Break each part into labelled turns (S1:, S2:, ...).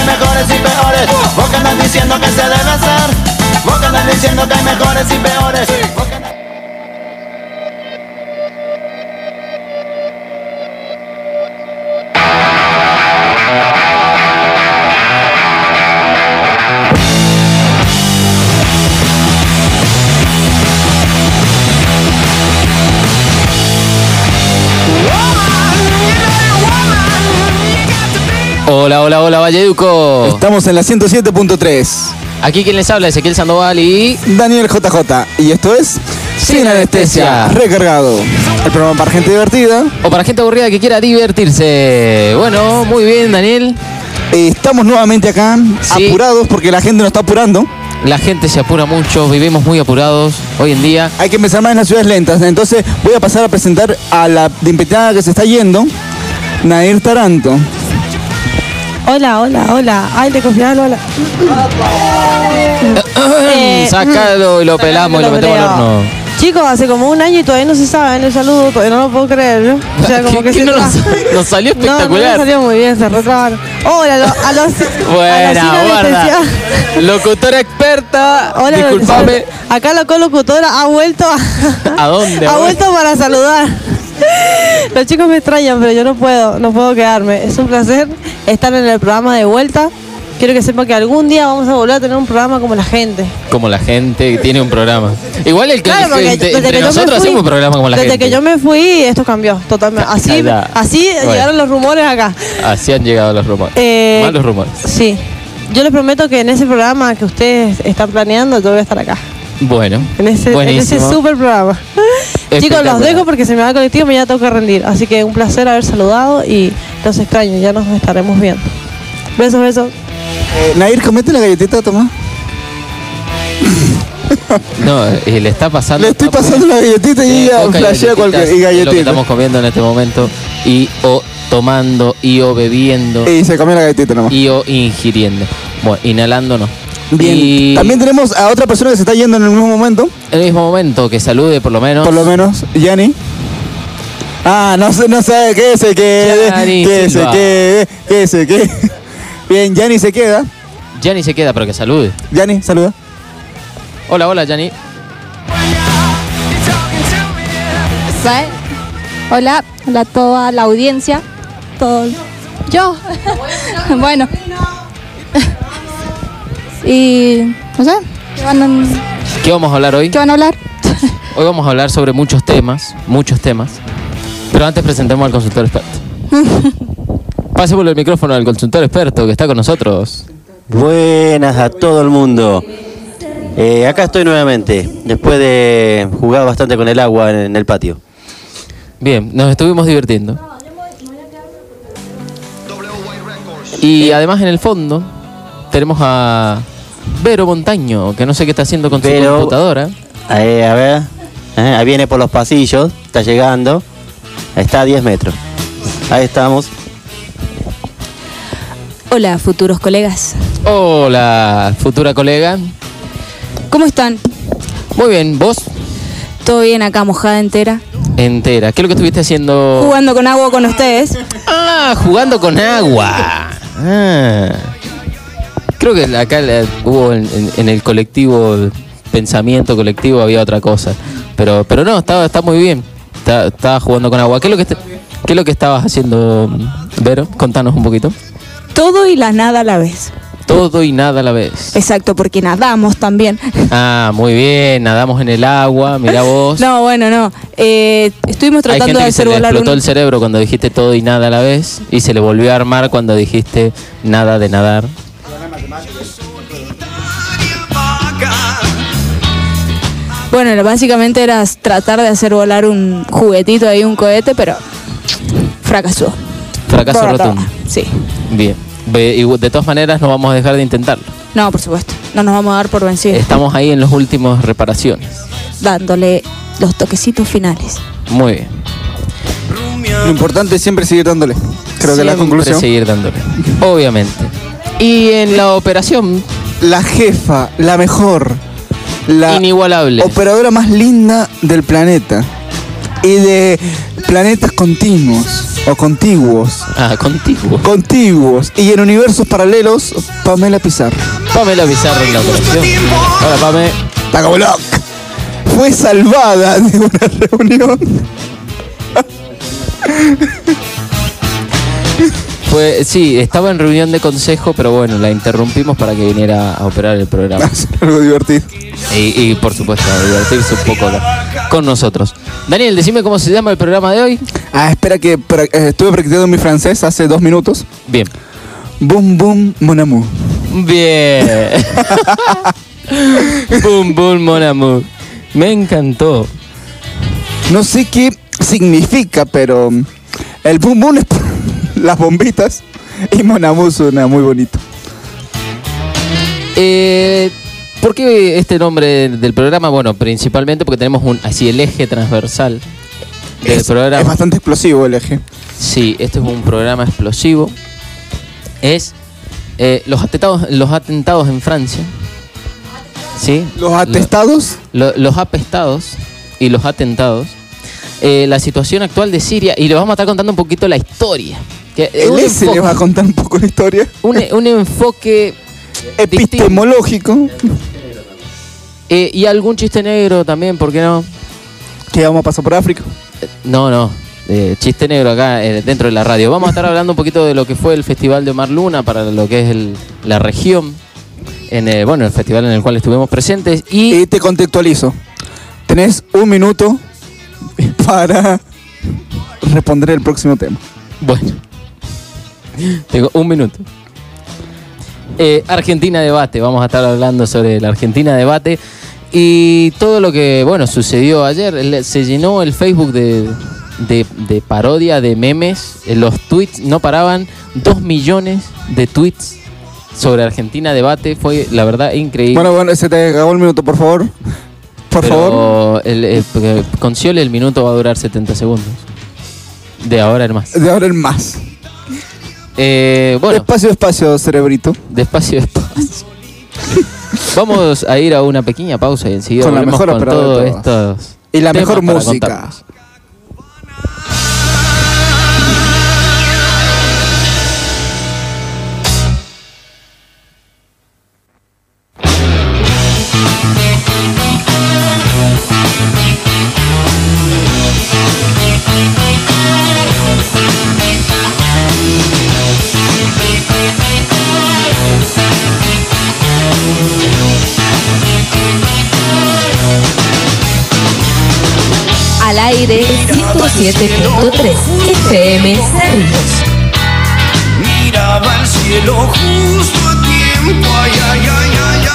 S1: mejores y peores. Vos que andas diciendo que se debe hacer. Vos que andas diciendo que hay mejores y peores.
S2: Hola, hola, hola, Valleduco.
S3: Estamos en la 107.3.
S2: Aquí quien les habla, Ezequiel Sandoval y
S3: Daniel JJ. Y esto es Sin Anestesia Recargado. El programa para gente divertida
S2: o para gente aburrida que quiera divertirse. Bueno, muy bien, Daniel.
S3: Estamos nuevamente acá, sí, apurados porque la gente nos está apurando.
S2: La gente se apura mucho, vivimos muy apurados hoy en día.
S3: Hay que empezar más en las ciudades lentas. Entonces voy a pasar a presentar a la invitada que se está yendo, Nair Taranto.
S4: Hola, hola, hola. Ay, te confiaba, hola.
S2: Sácalo y lo pelamos y lo metemos al horno.
S4: Chicos, hace como un año y todavía no se saben el saludo, todavía no lo puedo creer, ¿no? O sea, como que
S2: nos salió espectacular.
S4: No, nos salió muy bien, se retrabaron. Hola, a los
S2: buena, guarda. Locutora experta.
S4: Hola,
S2: disculpame.
S4: Acá la colocutora ha vuelto
S2: ¿A dónde?
S4: Ha vuelto para saludar. Los chicos me extrañan, pero yo no puedo quedarme. Es un placer estar en el programa de vuelta. Quiero que sepa que algún día vamos a volver a tener un programa como la gente.
S2: Como la gente tiene un programa. Igual el que
S4: claro,
S2: entre nosotros hacemos un programa como la gente.
S4: Desde que yo me fui, esto cambió totalmente. Así bueno, llegaron los rumores acá.
S2: Así han llegado los rumores. Malos rumores.
S4: Sí. Yo les prometo que en ese programa que ustedes están planeando, yo voy a estar acá.
S2: Bueno,
S4: en ese super programa. Chicos, los dejo porque se me va el colectivo y me ya tengo que rendir. Así que un placer haber saludado y los extraño, ya nos estaremos viendo. Besos, besos.
S3: Nair, comete la galletita, toma.
S2: No, le está pasando.
S3: Le estoy pasando la galletita y ella flashea cualquier galletita.
S2: Lo que estamos comiendo en este momento y o tomando y o bebiendo.
S3: Y se comió la galletita nomás.
S2: Y o ingiriendo. Bueno, inhalando no.
S3: Bien. Y también tenemos a otra persona que se está yendo en el mismo momento.
S2: En el mismo momento, que salude por lo menos.
S3: Por lo menos, Yanni. No sé, que se quede. Que se quede. Bien, Yanni se queda.
S2: Yanni se queda, pero que salude.
S3: Yanni, saluda.
S2: Hola, hola, Yanni.
S5: Hola, hola a toda la audiencia. Todo. Yo. Bueno. Y no sé,
S2: ¿qué vamos a hablar hoy?
S5: ¿Qué van a hablar?
S2: Hoy vamos a hablar sobre muchos temas. Pero antes presentemos al consultor experto. Pásemos el micrófono al consultor experto que está con nosotros.
S6: Buenas a todo el mundo. Acá estoy nuevamente, después de jugar bastante con el agua en el patio.
S2: Bien, nos estuvimos divirtiendo. Y además en el fondo tenemos a Vero Montaño, que no sé qué está haciendo con su computadora.
S6: A ver, ahí viene por los pasillos, está llegando, está a 10 metros. Ahí estamos.
S5: Hola, futuros colegas.
S2: Hola, futura colega.
S5: ¿Cómo están?
S2: Muy bien, ¿vos?
S5: Todo bien, acá mojada entera.
S2: Entera. ¿Qué es lo que estuviste haciendo?
S5: Jugando con agua con ustedes.
S2: Jugando con agua. Creo que acá hubo en el colectivo, pensamiento colectivo, había otra cosa. Pero no, está muy bien. Estaba jugando con agua. ¿Qué es lo que estabas haciendo, Vero? Contanos un poquito.
S5: Todo y la nada a la vez.
S2: Todo y nada a la vez.
S5: Exacto, porque nadamos también.
S2: Muy bien, nadamos en el agua, mirá vos.
S5: No, bueno, no. Estuvimos tratando de hacer volar
S2: se le explotó el cerebro cuando dijiste todo y nada a la vez y se le volvió a armar cuando dijiste nada de nadar.
S5: Bueno, básicamente era tratar de hacer volar un juguetito ahí, un cohete, pero fracasó.
S2: Fracaso rotundo.
S5: Sí.
S2: Bien. Y de todas maneras no vamos a dejar de intentarlo.
S5: No, por supuesto. No nos vamos a dar por vencidos.
S2: Estamos ahí en las últimas reparaciones.
S5: Dándole los toquecitos finales.
S2: Muy bien.
S3: Lo importante es siempre seguir dándole. Creo que la conclusión.
S2: Seguir dándole. Obviamente. Y en la operación.
S3: La jefa, la mejor. La
S2: inigualable.
S3: Operadora más linda del planeta. Y de planetas continuos. O contiguos.
S2: Contiguo.
S3: Contiguos. Y en universos paralelos, Pamela Pizarro.
S2: Pamela Pizarro en la operación. Hola, Pame.
S3: Taco Block. Fue salvada de una reunión.
S2: Sí, estaba en reunión de consejo, pero bueno, la interrumpimos para que viniera a operar el programa.
S3: Algo divertido.
S2: Y por supuesto, a divertirse un poco con nosotros. Daniel, decime cómo se llama el programa de hoy.
S3: Espera que estuve practicando mi francés hace 2 minutos.
S2: Bien.
S3: Boom, boom, mon amour.
S2: Bien. Boom, boom, mon amour. Me encantó.
S3: No sé qué significa, pero el boom boom es por las bombitas y mon amour suena muy bonito.
S2: ¿Por qué este nombre del programa? Bueno, principalmente porque tenemos así el eje transversal del programa.
S3: Es bastante explosivo el eje.
S2: Sí, este es un programa explosivo. Es los atentados en Francia. ¿Sí?
S3: ¿Los atestados?
S2: Los apestados y los atentados. La situación actual de Siria. Y le vamos a estar contando un poquito la historia.
S3: El S le va a contar un poco la historia.
S2: Un enfoque
S3: epistemológico.
S2: Y algún chiste negro también, ¿por qué no?
S3: ¿Que vamos a pasar por África?
S2: No. Chiste negro acá dentro de la radio. Vamos a estar hablando un poquito de lo que fue el Festival de Omar Luna para lo que es la región. El festival en el cual estuvimos presentes. Y
S3: te contextualizo. Tenés 1 minuto para responder el próximo tema.
S2: Bueno. Tengo 1 minuto. Argentina Debate. Vamos a estar hablando sobre la Argentina Debate. Y todo lo que, sucedió ayer. Se llenó el Facebook de parodia, de memes. Los tweets no paraban. 2 millones de tweets sobre Argentina Debate. Fue, la verdad, increíble.
S3: Bueno, se te acabó el minuto, por favor. Por favor.
S2: Con Scioli el minuto va a durar 70 segundos. De ahora en más.
S3: De ahora en más.
S2: Bueno.
S3: Despacio, cerebrito.
S2: Despacio. Vamos a ir a una pequeña pausa y enseguida
S3: con la
S2: volvemos
S3: mejor
S2: con todos
S3: de todos.
S2: estos
S3: y la
S2: temas
S3: mejor
S2: para
S3: música.
S2: contarnos.
S7: Al aire 107.3 FM Cerritos.
S8: Miraba el cielo justo a tiempo, ay, ay, ay, ay,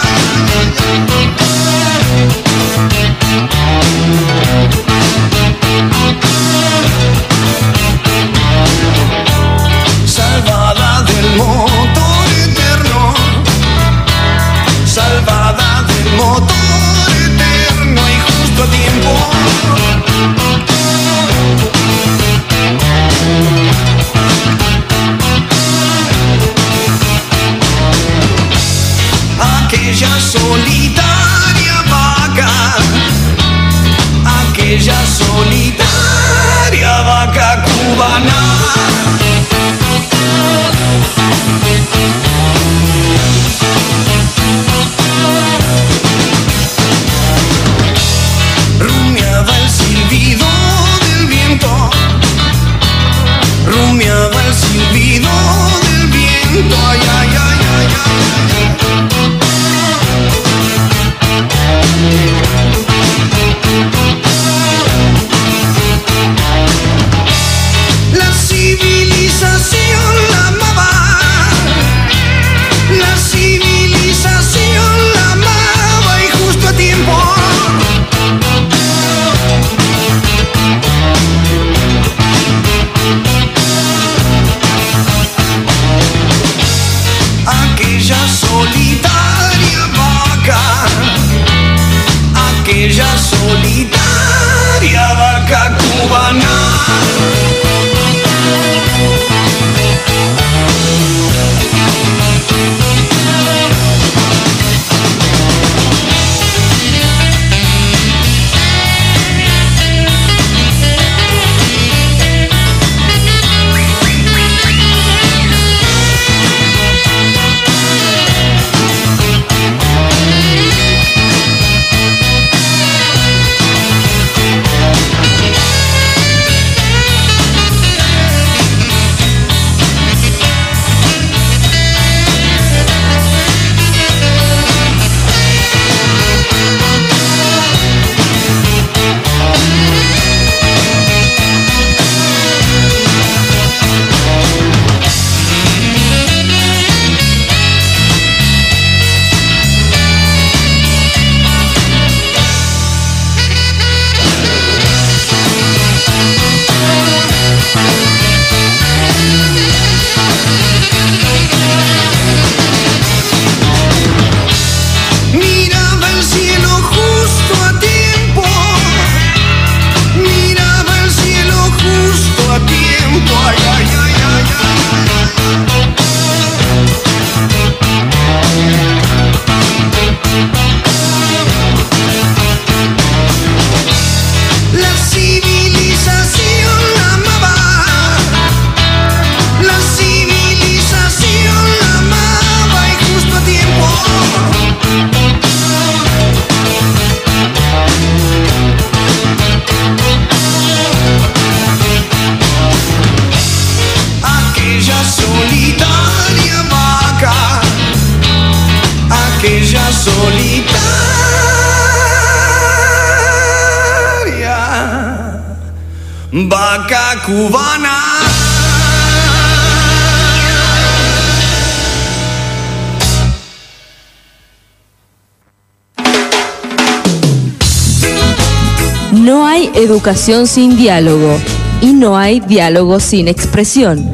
S8: salvada del motor eterno, salvada del motor eterno y justo a tiempo. Aquella solitaria vaca, aquella solitaria vaca cubana. Rumiaba el silbido del viento, rumiaba el silbido del viento, ay, ay, ay, ay, ay, ay. La civilización la amaba, la civilización la amaba y justo a tiempo. Aquella solitaria vaca, aquella solitaria vaca cubana. solitaria, vaca cubana.
S7: No hay educación sin diálogo y no hay diálogo sin expresión.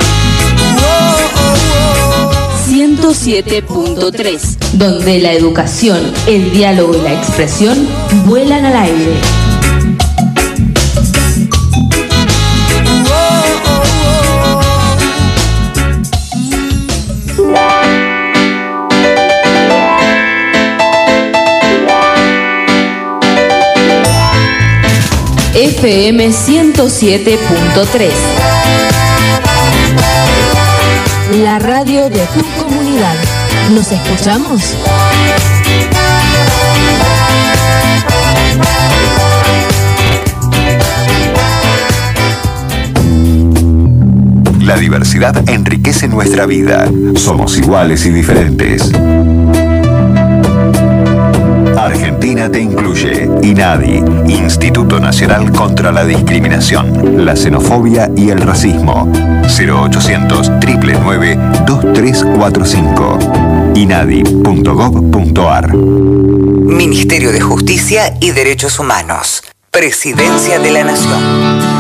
S7: 107.3, donde la educación, el diálogo y la expresión vuelan al aire. FM 107.3. La radio de tu comunidad. ¿Nos escuchamos?
S9: La diversidad enriquece nuestra vida. Somos iguales y diferentes. Argentina te incluye. INADI, Instituto Nacional contra la Discriminación, la Xenofobia y el Racismo. 0800 999 2345. inadi.gov.ar.
S10: Ministerio de Justicia y Derechos Humanos. Presidencia de la Nación.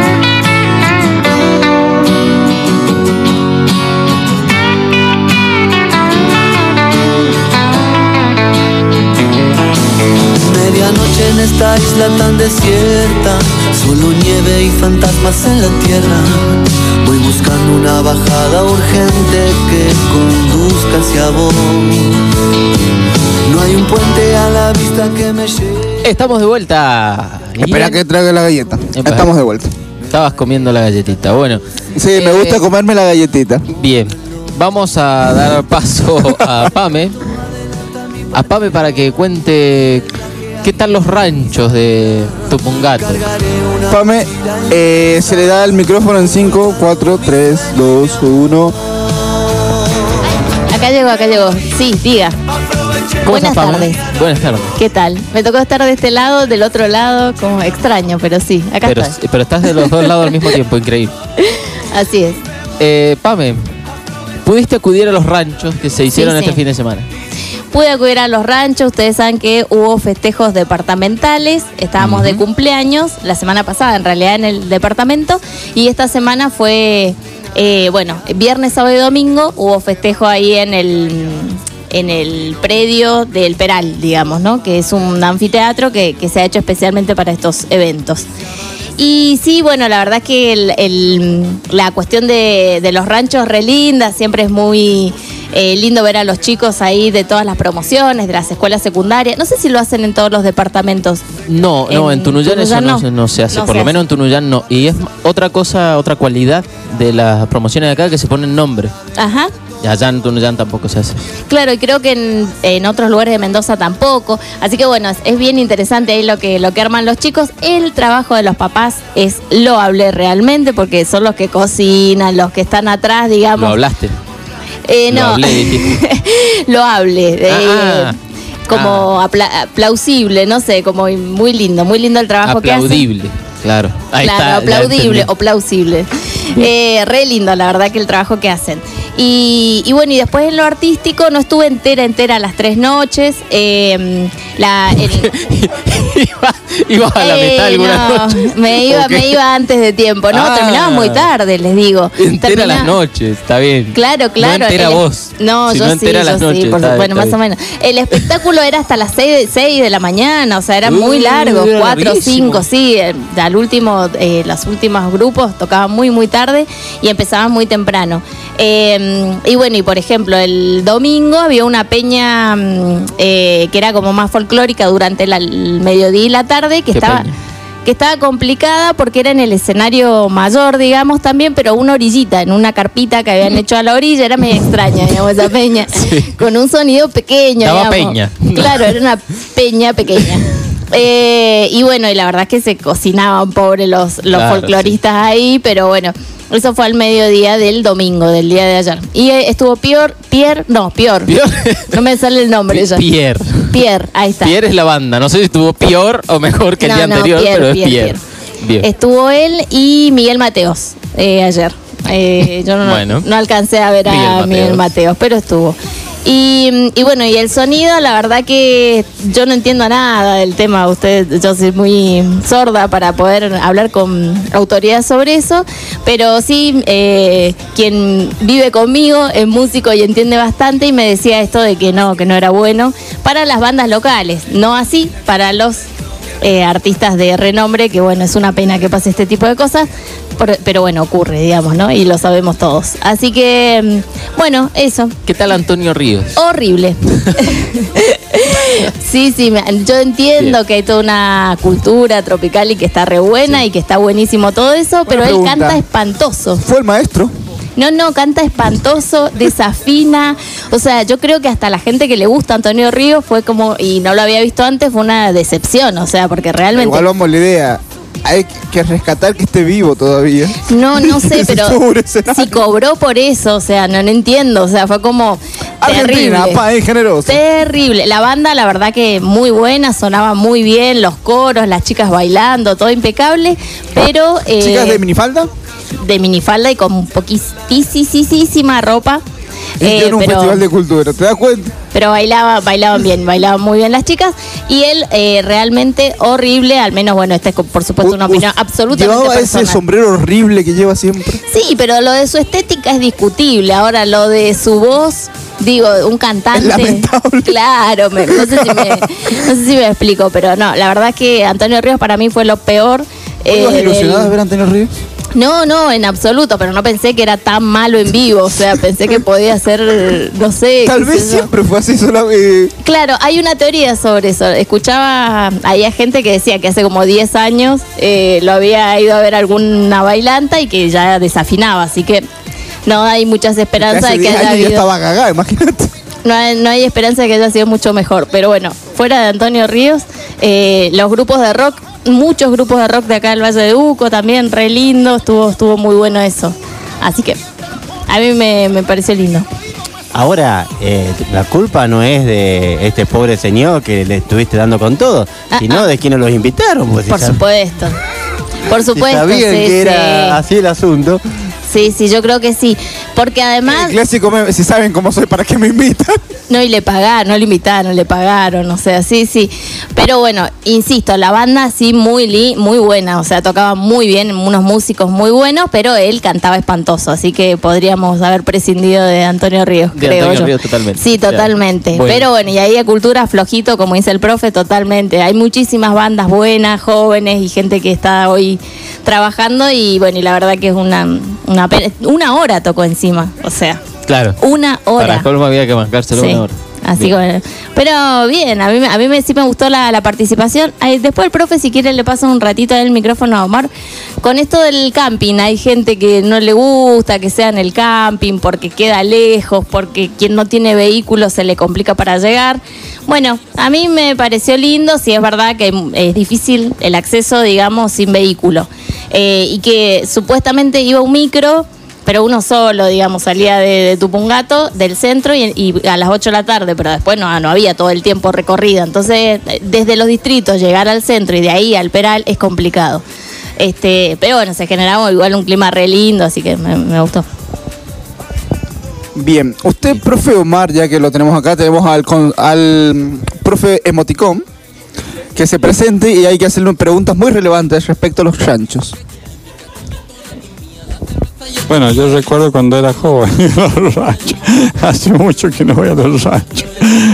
S11: Medianoche en esta isla tan desierta, solo nieve y fantasmas en la tierra. Voy buscando una bajada urgente que conduzca hacia vos. No hay un puente a la vista que me lleve.
S2: Estamos de vuelta.
S3: Espera que traiga la galleta. Estamos de vuelta.
S2: Estabas comiendo la galletita. Bueno.
S3: Sí, me gusta comerme la galletita.
S2: Bien. Vamos a dar paso a Pame. A Pame para que cuente qué tal los ranchos de Tupungato.
S3: Pame, se le da el micrófono en 5, 4, 3, 2, 1.
S12: Acá llegó. Sí, diga. Buenas tardes.
S2: Buenas tardes.
S12: ¿Qué tal? Me tocó estar de este lado, del otro lado, como extraño, pero sí, acá estoy.
S2: Pero estás de los dos lados al mismo tiempo, increíble.
S12: Así es.
S2: Pame, ¿pudiste acudir a los ranchos que se hicieron este fin de semana?
S12: Pude acudir a los ranchos, ustedes saben que hubo festejos departamentales, estábamos de cumpleaños, la semana pasada en realidad en el departamento, y esta semana fue, viernes, sábado y domingo, hubo festejo ahí en el predio del Peral, digamos, ¿no? Que es un anfiteatro que se ha hecho especialmente para estos eventos. Y sí, bueno, la verdad que la cuestión de los ranchos re linda, siempre es muy lindo ver a los chicos ahí de todas las promociones, de las escuelas secundarias. No sé si lo hacen en todos los departamentos.
S2: No, en Tunuyán eso no se hace, por lo menos en Tunuyán no. Y es otra cosa, otra cualidad de las promociones de acá, que se ponen nombre.
S12: Ajá.
S2: Y allá en Tunuyán tampoco se hace.
S12: Claro, y creo que en otros lugares de Mendoza tampoco. Así que bueno, es bien interesante ahí lo que arman los chicos. El trabajo de los papás es loable realmente, porque son los que cocinan, los que están atrás, digamos.
S2: ¿Lo hablaste?
S12: No, lo hable. Como plausible, no sé, como muy lindo el trabajo que hacen.
S2: Aplaudible, claro. Ahí
S12: claro,
S2: está,
S12: aplaudible o plausible. Re lindo, la verdad, que el trabajo que hacen. Y bueno, y después en lo artístico no estuve entera las 3 noches.
S2: ¿Ibas a la mitad alguna noche?
S12: Me iba antes de tiempo, ¿no? Terminaba muy tarde, les digo.
S2: Entera las noches, está bien.
S12: Claro.
S2: No entera vos.
S12: No,
S2: si
S12: yo
S2: no entera las noches,
S12: bueno, más o menos. El espectáculo era hasta las 6 de la mañana, o sea, era muy largo, 4 o 5, sí. Al último, los últimos grupos tocaban muy tarde y empezaban muy temprano. Y bueno, y por ejemplo, el domingo había una peña que era como más folclórica durante el mediodía y la tarde, que estaba complicada porque era en el escenario mayor, digamos, también, pero una orillita, en una carpita que habían hecho a la orilla. Era medio extraña, digamos, esa peña, con un sonido pequeño.
S2: Estaba
S12: digamos.
S2: peña.
S12: Claro, era una peña pequeña. Y bueno, y la verdad es que se cocinaban, pobre los folcloristas ahí, pero bueno. Eso fue al mediodía del domingo, del día de ayer. Y estuvo Pierre. No me sale el nombre ya. Pierre, ahí está.
S2: Pierre es la banda. No sé si estuvo peor o mejor que el día anterior, pero es Pierre. Bien.
S12: Estuvo él y Miguel Mateos ayer. Yo no alcancé a ver a Miguel Mateos, pero estuvo. Y bueno, y el sonido, la verdad que yo no entiendo nada del tema. Yo soy muy sorda para poder hablar con autoridad sobre eso, pero sí, quien vive conmigo es músico y entiende bastante, y me decía esto de que no era bueno para las bandas locales, no así para los artistas de renombre, que bueno, es una pena que pase este tipo de cosas, pero bueno, ocurre, digamos, ¿no? Y lo sabemos todos. Así que, bueno, eso.
S2: ¿Qué tal Antonio Ríos?
S12: Horrible. Sí, yo entiendo que hay toda una cultura tropical y que está re buena y que está buenísimo todo eso, pero él canta espantoso.
S3: ¿Fue el maestro?
S12: No, canta espantoso, desafina. O sea, yo creo que hasta la gente que le gusta Antonio Ríos fue como, y no lo había visto antes, fue una decepción. O sea, porque realmente...
S3: Igual vamos la idea. Hay que rescatar que esté vivo todavía.
S12: No sé, pero si cobró por eso, o sea, no entiendo. O sea, fue como
S3: Argentina, país generoso.
S12: Terrible. La banda, la verdad que muy buena, sonaba muy bien, los coros, las chicas bailando, todo impecable, pero...
S3: ¿Chicas de minifalda?
S12: De minifalda y con poquitísima ropa.
S3: En un festival de cultura, ¿te das cuenta?
S12: Pero bailaban bien, bailaban muy bien las chicas. Y él realmente horrible, al menos, bueno, esta es por supuesto una opinión absolutamente
S3: ¿Llevaba
S12: personal.
S3: ese sombrero horrible que lleva siempre?
S12: Sí, pero lo de su estética es discutible. Ahora, lo de su voz, digo, un cantante...
S3: Es lamentable.
S12: Claro, no sé si me explico, pero no, la verdad es que Antonio Ríos para mí fue lo peor.
S3: ¿Ibas ilusionada de ver a Antonio Ríos?
S12: No, en absoluto, pero no pensé que era tan malo en vivo, o sea, pensé que podía ser, no sé.
S3: Tal vez siempre fue así solamente.
S12: Claro, hay una teoría sobre eso. Escuchaba, había gente que decía que hace como 10 años lo había ido a ver alguna bailanta y que ya desafinaba, así que no hay muchas esperanzas de que haya habido...
S3: Ya estaba cagada, imagínate.
S12: No hay esperanza de que haya sido mucho mejor, pero bueno, fuera de Antonio Ríos, los grupos de rock, muchos grupos de rock de acá del Valle de Uco también, re lindo, estuvo muy bueno eso. Así que a mí me pareció lindo.
S6: Ahora, la culpa no es de este pobre señor que le estuviste dando con todo, sino de quienes los invitaron. Pues,
S12: por supuesto. Por supuesto.
S6: Si sabían que era así el asunto.
S12: Sí, yo creo que sí. Porque además...
S3: El clásico, si saben cómo soy, ¿para qué me invitan?
S12: No, y le pagaron, no le invitaron, le pagaron, o sea, sí. Pero bueno, insisto, la banda sí muy buena, o sea, tocaba muy bien, unos músicos muy buenos, pero él cantaba espantoso, así que podríamos haber prescindido de Antonio Ríos, creo yo.
S2: Ríos, totalmente.
S12: Sí, totalmente. Bueno. Pero bueno, y ahí a cultura flojito, como dice el profe, totalmente. Hay muchísimas bandas buenas, jóvenes y gente que está hoy trabajando y bueno, y la verdad que es una hora tocó encima, o sea.
S2: Claro.
S12: Una hora.
S2: Para colmo había que marcárselo una hora.
S12: Así que bueno. Pero bien, a mí sí me gustó la participación. Después el profe, si quiere, le pasa un ratito el micrófono a Omar. Con esto del camping, hay gente que no le gusta que sea en el camping porque queda lejos, porque quien no tiene vehículo se le complica para llegar. Bueno, a mí me pareció lindo, sí es verdad que es difícil el acceso, digamos, sin vehículo. Y que supuestamente iba un micro, pero uno solo, digamos, salía de Tupungato, del centro, y a las 8 de la tarde, pero después no había todo el tiempo recorrido. Entonces, desde los distritos llegar al centro y de ahí al Peral es complicado. Pero bueno, se generaba igual un clima re lindo, así que me gustó.
S3: Bien, usted, profe Omar, ya que lo tenemos acá, tenemos al profe Emoticón, que se presente y hay que hacerle preguntas muy relevantes respecto a los ranchos.
S13: Bueno, yo recuerdo cuando era joven, los ranchos. Hace mucho que no voy a los ranchos.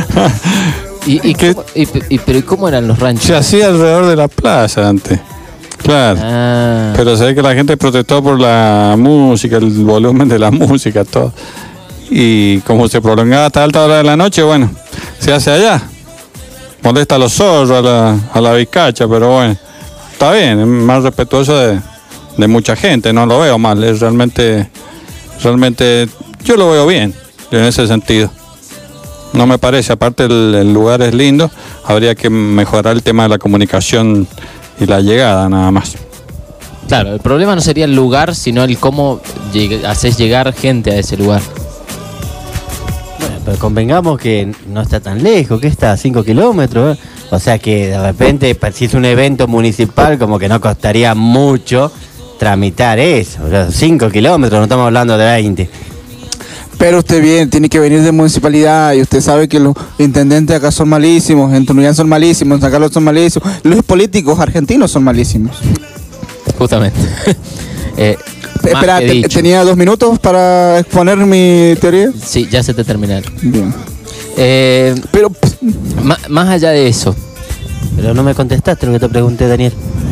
S2: ¿Pero cómo eran los ranchos?
S13: Se hacía alrededor de la plaza antes. Claro. Pero se ve que la gente protestó por la música, el volumen de la música, todo. Y como se prolongaba hasta alta hora de la noche, bueno, se hace allá. Molesta a los zorros, a la vizcacha, pero bueno, está bien, es más respetuoso de mucha gente, no lo veo mal, es realmente yo lo veo bien en ese sentido. No me parece, aparte el lugar es lindo, habría que mejorar el tema de la comunicación y la llegada nada más.
S2: Claro, el problema no sería el lugar, sino el cómo haces llegar gente a ese lugar.
S6: Bueno, pero convengamos que no está tan lejos, que está a 5 kilómetros. O sea que de repente, si es un evento municipal, como que no costaría mucho tramitar eso. O sea, 5 kilómetros, no estamos hablando de 20.
S3: Pero usted bien, tiene que venir de municipalidad y usted sabe que los intendentes acá son malísimos, en Tunuyán son malísimos, en San Carlos son malísimos, los políticos argentinos son malísimos.
S2: Justamente.
S3: Espera, ¿tenía 2 minutos para exponer mi teoría?
S2: Sí, ya se te terminaron.
S3: Bien.
S2: Pero más allá de eso.
S6: Pero no me contestaste lo que te pregunté, Daniel.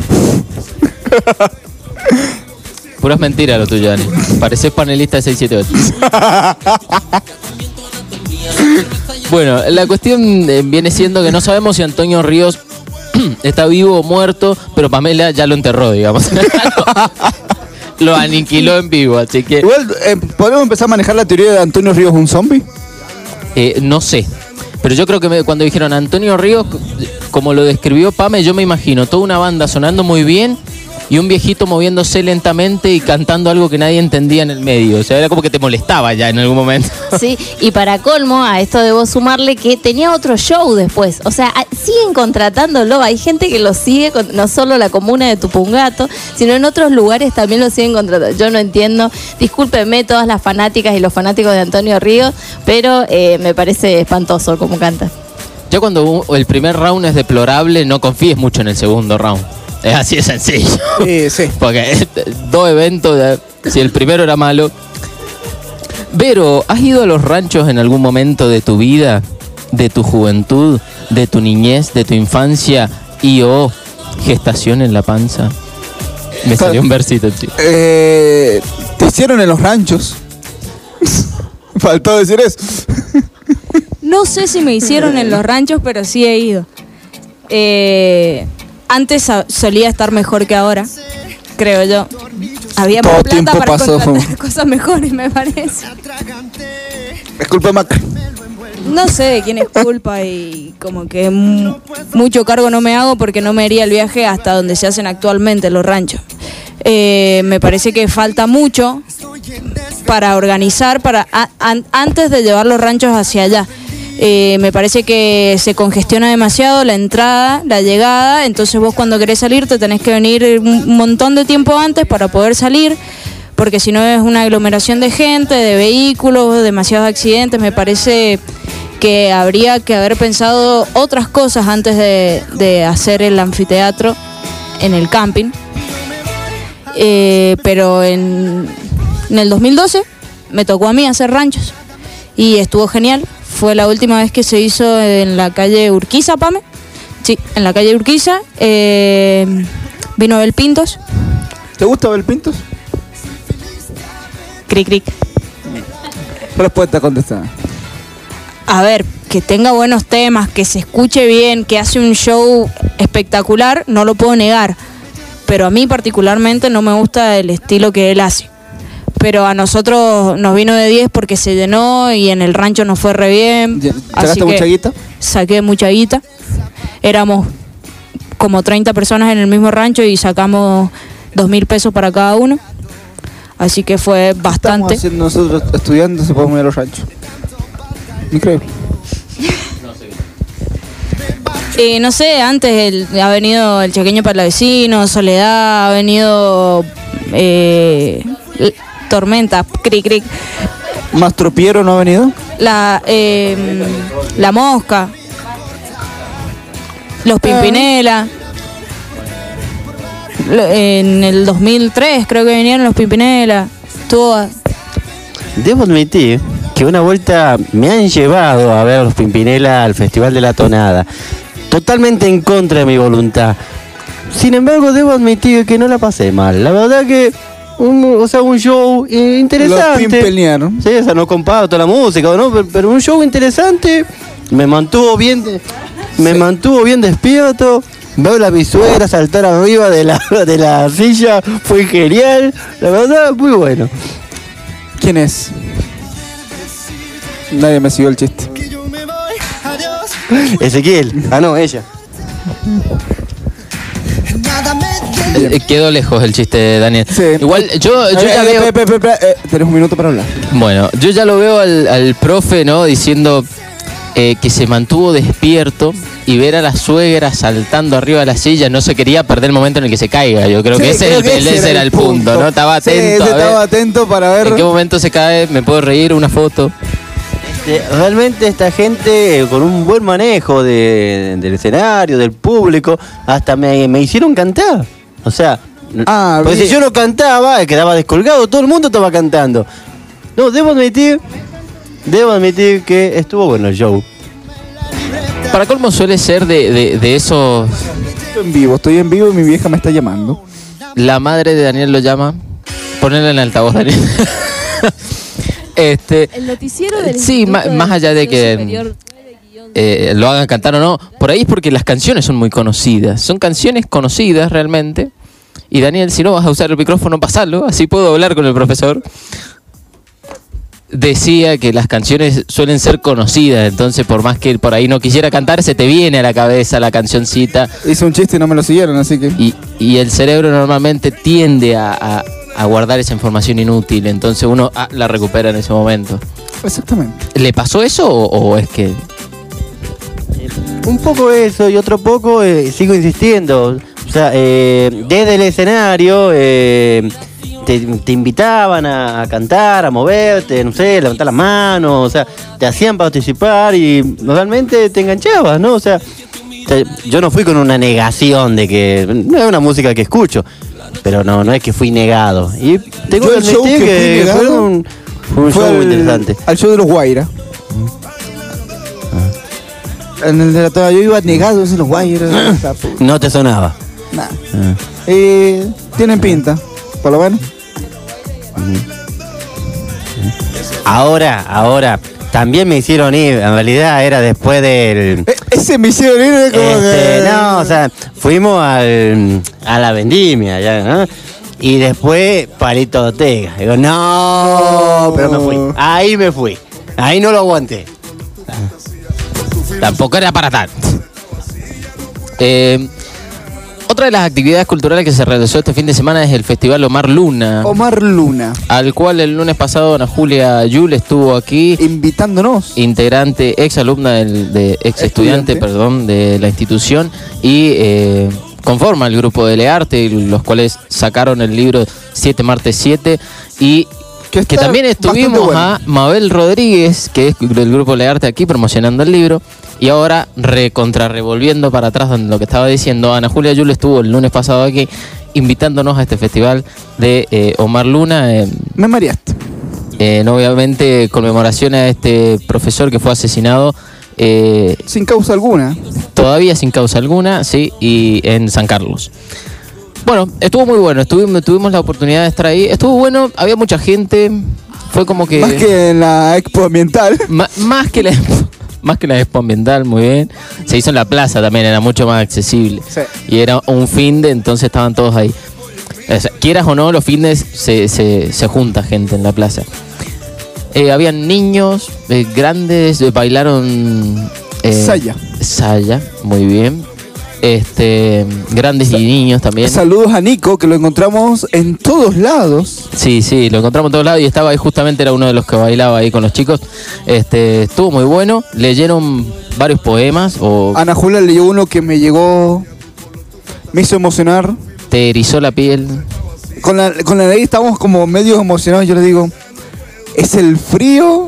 S2: Puras mentiras lo tuyo, Dani. Pareces panelista de 678. Bueno, la cuestión viene siendo que no sabemos si Antonio Ríos está vivo o muerto, pero Pamela ya lo enterró, digamos. Lo aniquiló en vivo, así que...
S3: Igual, ¿podemos empezar a manejar la teoría de Antonio Ríos un zombie?
S2: No sé. Pero yo creo que cuando dijeron Antonio Ríos, como lo describió Pame, yo me imagino toda una banda sonando muy bien y un viejito moviéndose lentamente y cantando algo que nadie entendía en el medio. O sea, era como que te molestaba ya en algún momento.
S12: Sí, y para colmo, a esto debo sumarle que tenía otro show después. O sea, siguen contratándolo. Hay gente que lo sigue, no solo la comuna de Tupungato, sino en otros lugares también lo siguen contratando. Yo no entiendo. Discúlpenme todas las fanáticas y los fanáticos de Antonio Ríos, pero me parece espantoso como canta.
S2: Ya cuando el primer round es deplorable, no confíes mucho en el segundo round. Es así de sencillo.
S3: Sí, sí.
S2: Porque 2 eventos, si el primero era malo. Vero, ¿has ido a los ranchos en algún momento de tu vida, de tu juventud, de tu niñez, de tu infancia y o gestación en la panza? Me salió un versito, sí.
S3: Te hicieron en los ranchos. Faltó decir eso.
S5: No sé si me hicieron en los ranchos, pero sí he ido. Antes solía estar mejor que ahora, creo yo. Había más plata para contratar cosas mejores, me parece.
S3: Es culpa de Macri.
S5: No sé de quién es culpa y como que mucho cargo no me hago porque no me haría el viaje hasta donde se hacen actualmente los ranchos. Me parece que falta mucho para organizar antes de llevar los ranchos hacia allá. Me parece que se congestiona demasiado la entrada, la llegada, entonces vos cuando querés salir te tenés que venir un montón de tiempo antes para poder salir, porque si no es una aglomeración de gente, de vehículos, demasiados accidentes. Me parece que habría que haber pensado otras cosas antes de hacer el anfiteatro en el camping. Pero en el 2012 me tocó a mí hacer ranchos y estuvo genial. Fue la última vez que se hizo en la calle Urquiza, Pame. Sí, en la calle Urquiza. Vino Abel Pintos.
S3: ¿Te gusta Abel Pintos?
S5: Cric, cric.
S3: Respuesta contestada.
S5: A ver, que tenga buenos temas, que se escuche bien, que hace un show espectacular, no lo puedo negar. Pero a mí particularmente no me gusta el estilo que él hace. Pero a nosotros nos vino de 10 porque se llenó y en el rancho nos fue re bien.
S3: ¿Sacaste mucha guita?
S5: Saqué mucha guita. Éramos como 30 personas en el mismo rancho y sacamos 2.000 pesos para cada uno. Así que fue bastante.
S3: Estamos haciendo nosotros estudiantes, se podemos ir a los ranchos. Increíble.
S5: No sé, antes ha venido el Chaqueño Palavecino, Soledad, ha venido Tormenta, cric, cric.
S3: ¿Mastropiero no ha venido?
S5: La Mosca, Los Pimpinela. En el 2003 creo que vinieron Los Pimpinela.
S6: Debo admitir que una vuelta me han llevado a ver a Los Pimpinela al Festival de la Tonada, totalmente en contra de mi voluntad. Sin embargo, debo admitir que no la pasé mal. La verdad que un show interesante.
S3: Los pimpelearon.
S6: Sí, o sea, no comparo toda la música, ¿no? Pero un show interesante. Me mantuvo bien despierto. Veo a mi suegra saltar arriba de la silla. Fue genial. La verdad, muy bueno.
S3: ¿Quién es? Nadie me siguió el chiste.
S6: Ezequiel. Ah, no, ella.
S8: Nada me
S2: Quedó lejos el chiste de Daniel.
S3: Sí.
S2: Igual yo ya veo...
S3: Tenés un minuto para hablar.
S2: Bueno, yo ya lo veo al profe, ¿no? Diciendo que se mantuvo despierto y ver a la suegra saltando arriba de la silla, no se quería perder el momento en el que se caiga. Yo creo que ese era el punto, ¿no? Estaba atento.
S3: Estaba atento para ver
S2: en qué momento se cae, me puedo reír, una foto.
S6: Realmente esta gente con un buen manejo del escenario, del público, hasta me hicieron cantar. O sea, porque si yo no cantaba, quedaba descolgado, todo el mundo estaba cantando. No, debo admitir que estuvo bueno el show.
S2: Para colmo suele ser de esos...
S3: Estoy en vivo y mi vieja me está llamando.
S2: La madre de Daniel lo llama. Ponele en altavoz, Daniel.
S7: El noticiero del
S2: sí, más allá de que lo hagan cantar o no, por ahí es porque las canciones son muy conocidas. Son canciones conocidas realmente. Y Daniel, si no vas a usar el micrófono, pasalo, así puedo hablar con el profesor. Decía que las canciones suelen ser conocidas, entonces por más que él por ahí no quisiera cantar, se te viene a la cabeza la cancioncita.
S3: Hice un chiste y no me lo siguieron, así que...
S2: Y el cerebro normalmente tiende a guardar esa información inútil, entonces uno la recupera en ese momento.
S3: Exactamente.
S2: ¿Le pasó eso o es que...?
S6: Un poco eso y otro poco sigo insistiendo. O sea, desde el escenario te invitaban a cantar, a moverte, no sé, levantar las manos, o sea, te hacían participar y realmente te enganchabas, ¿no? O sea, yo no fui con una negación de que no es una música que escucho, pero no es que fui negado. Y tengo que admitir que fue un show interesante.
S3: Al show de los Guaira. En el de la toda yo iba negado en los Guaira.
S6: No te sonaba.
S3: Nah. Tienen pinta, por lo menos.
S6: Ahora, también me hicieron ir, en realidad era después del...
S3: Ese me hicieron ir como
S6: No, o sea, fuimos a la vendimia, ya, ¿no? Y después Palito Ortega. Digo, no, pero me fui. Ahí no lo aguanté.
S2: Tampoco era para tanto. Otra de las actividades culturales que se realizó este fin de semana es el Festival Omar Luna.
S3: Omar Luna.
S2: Al cual el lunes pasado Ana Julia Yul estuvo aquí.
S3: Invitándonos.
S2: Integrante, ex alumna, ex estudiante, de la institución. Y conforma el grupo de Learte, los cuales sacaron el libro 7 martes 7. Y que también estuvimos a Mabel Rodríguez, que es del grupo Learte aquí, promocionando el libro. Y ahora, revolviendo para atrás lo que estaba diciendo, Ana Julia Yul estuvo el lunes pasado aquí invitándonos a este festival de Omar Luna.
S3: Me mareaste.
S2: Obviamente, conmemoración a este profesor que fue asesinado.
S3: Sin causa alguna.
S2: Todavía sin causa alguna, sí, y en San Carlos. Bueno, estuvo muy bueno, tuvimos la oportunidad de estar ahí. Estuvo bueno, había mucha gente, fue como que...
S3: Más que en la Expo Ambiental.
S2: Más que la Expo Ambiental, muy bien. Se hizo en la plaza también, era mucho más accesible. Sí. Y era un fin de, entonces estaban todos ahí. O sea, quieras o no, los fines se junta gente en la plaza. Habían niños grandes, bailaron... Saya, muy bien. Grandes y niños también.
S3: Saludos a Nico, que lo encontramos en todos lados.
S2: Sí, lo encontramos en todos lados y estaba ahí, justamente era uno de los que bailaba ahí con los chicos. Estuvo muy bueno, leyeron varios poemas.
S3: Ana Julia leyó uno que me llegó, me hizo emocionar.
S2: Te erizó la piel.
S3: Con la ley estábamos como medio emocionados, yo le digo, ¿es el frío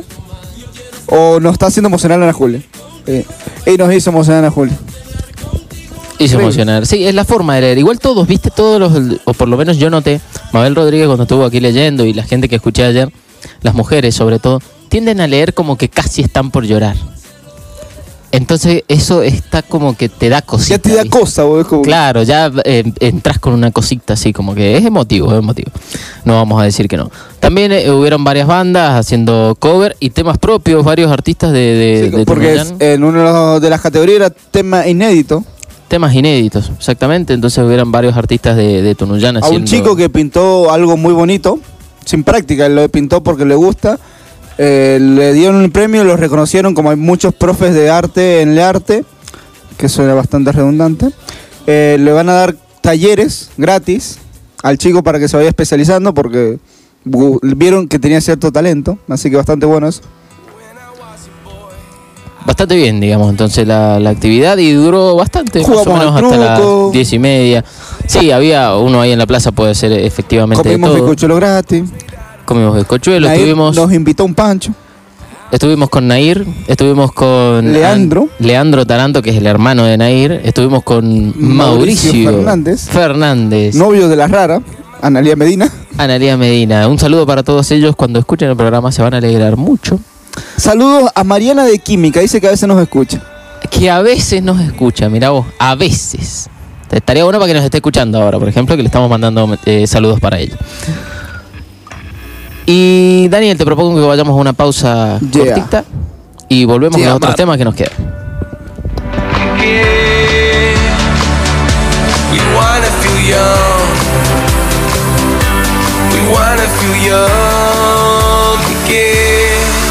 S3: o nos está haciendo emocionar Ana Julia? Y nos hizo emocionar Ana Julia.
S2: Hizo emocionar. Sí, es la forma de leer. Igual todos, viste, o por lo menos yo noté, Mabel Rodríguez cuando estuvo aquí leyendo y la gente que escuché ayer, las mujeres sobre todo, tienden a leer como que casi están por llorar. Entonces eso está como que te da cosita.
S3: Ya te da cosa, vos. Como...
S2: Claro, ya entras con una cosita así, como que es emotivo. No vamos a decir que no. También hubieron varias bandas haciendo cover y temas propios, varios artistas de
S3: porque en una de las categorías era tema inédito.
S2: Temas inéditos, exactamente. Entonces hubieron varios artistas de Tunuyán haciendo...
S3: A un chico que pintó algo muy bonito, sin práctica, él lo pintó porque le gusta. Le dieron un premio, lo reconocieron, como hay muchos profes de arte en Learte, que eso era bastante redundante. Le van a dar talleres gratis al chico para que se vaya especializando porque vieron que tenía cierto talento, así que bastante bueno eso.
S2: Bastante bien, digamos, entonces la actividad y duró bastante,
S3: Jugamos
S2: más o menos
S3: al
S2: hasta
S3: truco.
S2: las 10:30. Sí, había uno ahí en la plaza, puede ser efectivamente
S3: Comimos
S2: de todo.
S3: bizcochuelo gratis.
S2: Comimos bizcochuelo,
S3: Nair
S2: estuvimos...
S3: nos invitó un pancho.
S2: Estuvimos con Nair, estuvimos con Leandro Taranto, que es el hermano de Nair, estuvimos con Mauricio Fernández,
S3: novio de la rara, Analía Medina.
S2: Un saludo para todos ellos, cuando escuchen el programa se van a alegrar mucho.
S3: Saludos a Mariana de Química, dice que a veces nos escucha.
S2: Que a veces nos escucha, mirá vos, a veces. Estaría bueno para que nos esté escuchando ahora, por ejemplo, que le estamos mandando saludos para ella. Y Daniel, te propongo que vayamos a una pausa cortita y volvemos con los otros temas que nos quedan.
S8: We wanna feel young. We wanna feel young again.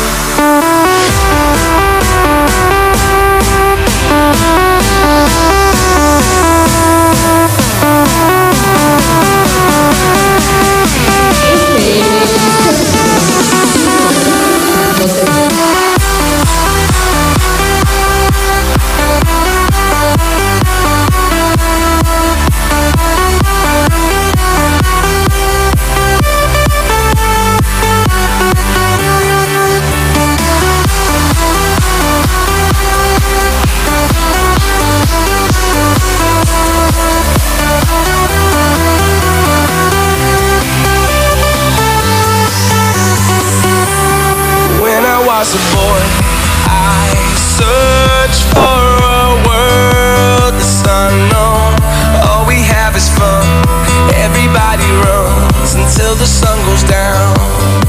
S8: Was a boy, I searched for a world that's unknown. All we have is fun. Everybody runs until the sun goes down.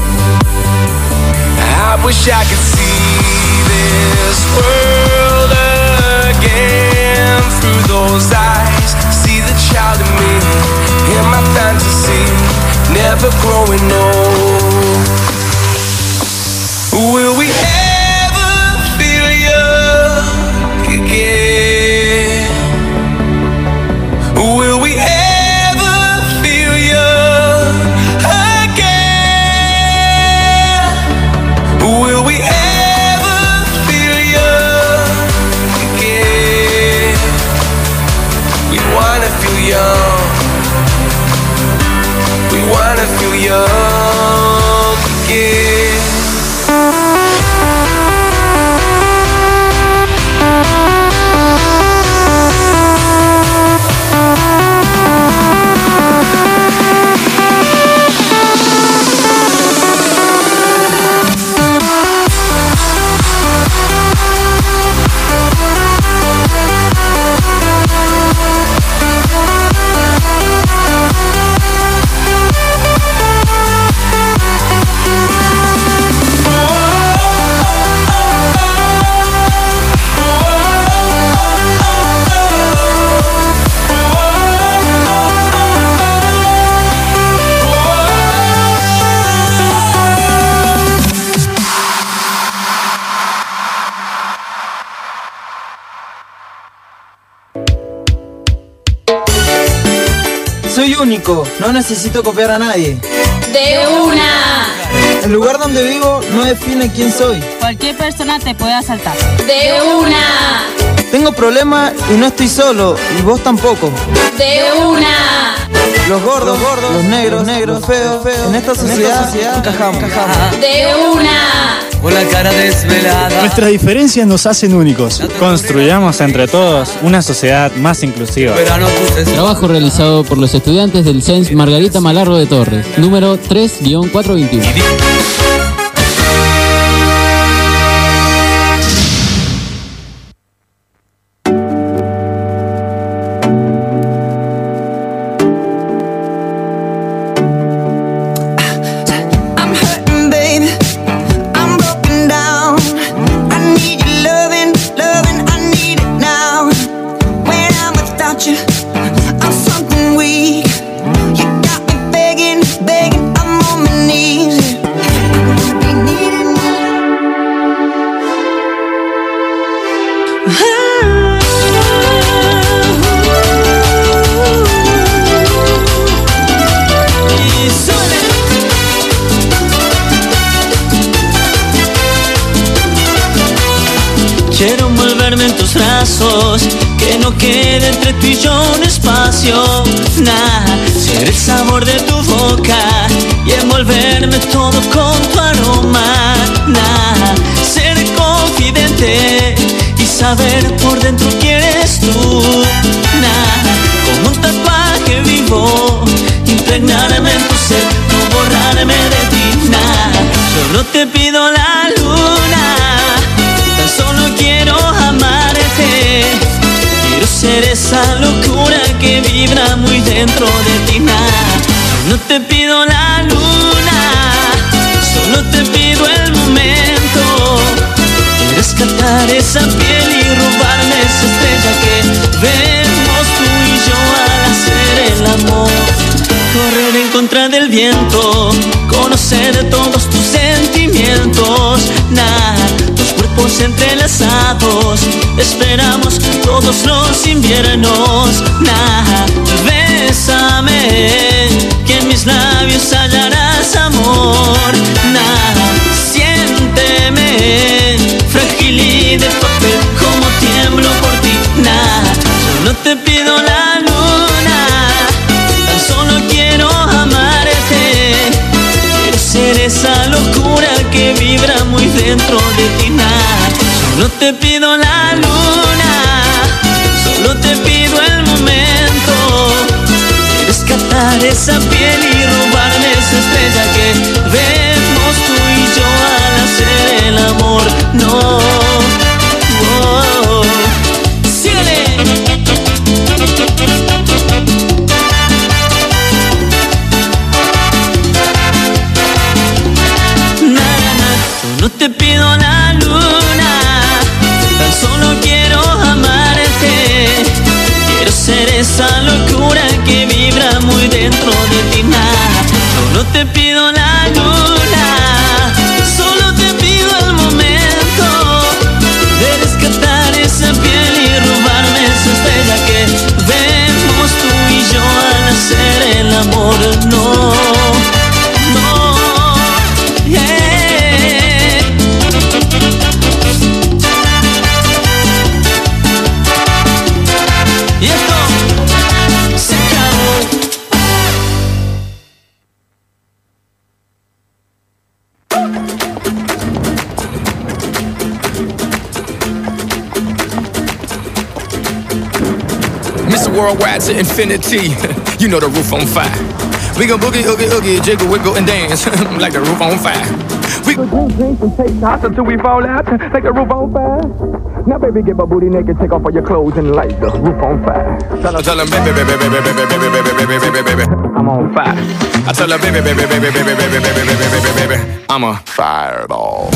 S8: I wish I could see this world again through those eyes. See the child in me, in my fantasy, never growing old. Will we ever feel young again? Will we ever feel young again? Will we ever feel young again? We wanna feel young. We wanna feel young again.
S14: Soy único, no necesito copiar a nadie.
S12: ¡De una!
S14: El lugar donde vivo no define quién soy.
S15: Cualquier persona te puede asaltar.
S12: ¡De una!
S14: Tengo problemas y no estoy solo, y vos tampoco.
S12: ¡De una!
S14: Los gordos, los negros, feos, en esta sociedad encajamos.
S12: ¡De una!
S11: Con la cara desvelada.
S16: Nuestras diferencias nos hacen únicos. Construyamos entre todos una sociedad más inclusiva.
S2: Trabajo realizado por los estudiantes del CENS Margarita Malarro de Torres, número 3-421.
S17: envolverme en tus brazos, que no quede entre tú y yo un espacio. Ser el sabor de tu boca y envolverme todo con tu aroma. Ser confidente y saber por dentro quién eres tú. Como un tatuaje vivo, impregnarme en tu ser, no borrarme de ti. Solo te pido la luna, tan solo quiero amarte. Quiero ser esa locura que vibra muy dentro de ti. Solo te pido la luna, solo te pido el momento de rescatar esa piel y robarme esa estrella que vemos tú y yo al hacer el amor. Correr en contra del viento, conocer todos tus sentimientos. Tus cuerpos entrelazados, esperamos todos los inviernos. Bésame, que en mis labios hallarás amor. Siénteme, frágil y de papel, como tiemblo por ti. Solo te pido la luna, tan solo quiero amarte. Quiero ser esa locura que vibra muy dentro de ti. Solo te pido la luna, solo te pido el momento de rescatar esa piel y robarme esa estrella que vemos tú y yo al hacer el amor. No, oh, síguele. Solo te pido la luna, tan solo quiero amarte. Quiero ser esa locura que vibra muy dentro de ti. Solo te pido la luna, solo te pido el momento de rescatar esa piel y robarme esa estrella que vemos tú y yo al hacer el amor. No, no, yeah.
S18: Worldwide to infinity, you know the roof on fire. We gon' boogie, oogie, oogie, jiggle, wiggle, and dance like the roof on fire. We gon' drink and take shots until we fall out like the roof on fire. Now baby, get my booty naked, take off all your clothes and light the roof on fire. Tell 'em, baby, baby, baby, baby, baby, baby, baby, baby, baby, I'm on fire. I tell her, baby, baby, baby, baby, baby, baby, baby, baby, baby, I'm a fireball.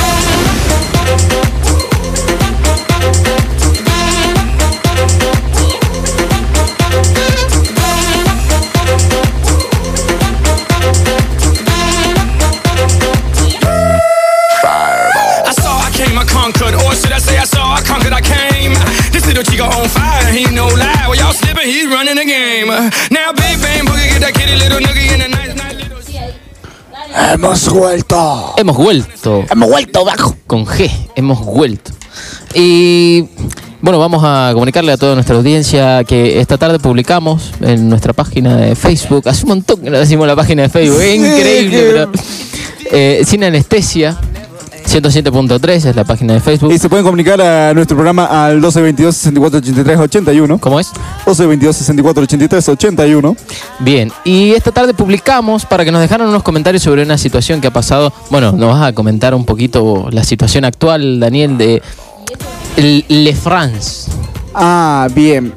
S18: Or should I say I saw, I conquered, I came. This little chico on fire, he no lie. Well, y'all slipping, he's running the game. Now Big Bang Boogie, get that kitty little noogie in a nice little...
S3: Hemos vuelto.
S2: Hemos vuelto.
S3: Hemos vuelto, bajo.
S2: Con G, hemos vuelto. Y bueno, vamos a comunicarle a toda nuestra audiencia que esta tarde publicamos en nuestra página de Facebook. Hace un montón que no decimos la página de Facebook, es increíble, pero Sin Anestesia 107.3 es la página de Facebook.
S3: Y se pueden comunicar a nuestro programa al 1222 64 83 81.
S2: ¿Cómo es?
S3: 1222 64 83 81.
S2: Bien, y esta tarde publicamos para que nos dejaran unos comentarios sobre una situación que ha pasado. Bueno, nos vas a comentar un poquito la situación actual, Daniel, de Le France.
S3: Ah, bien.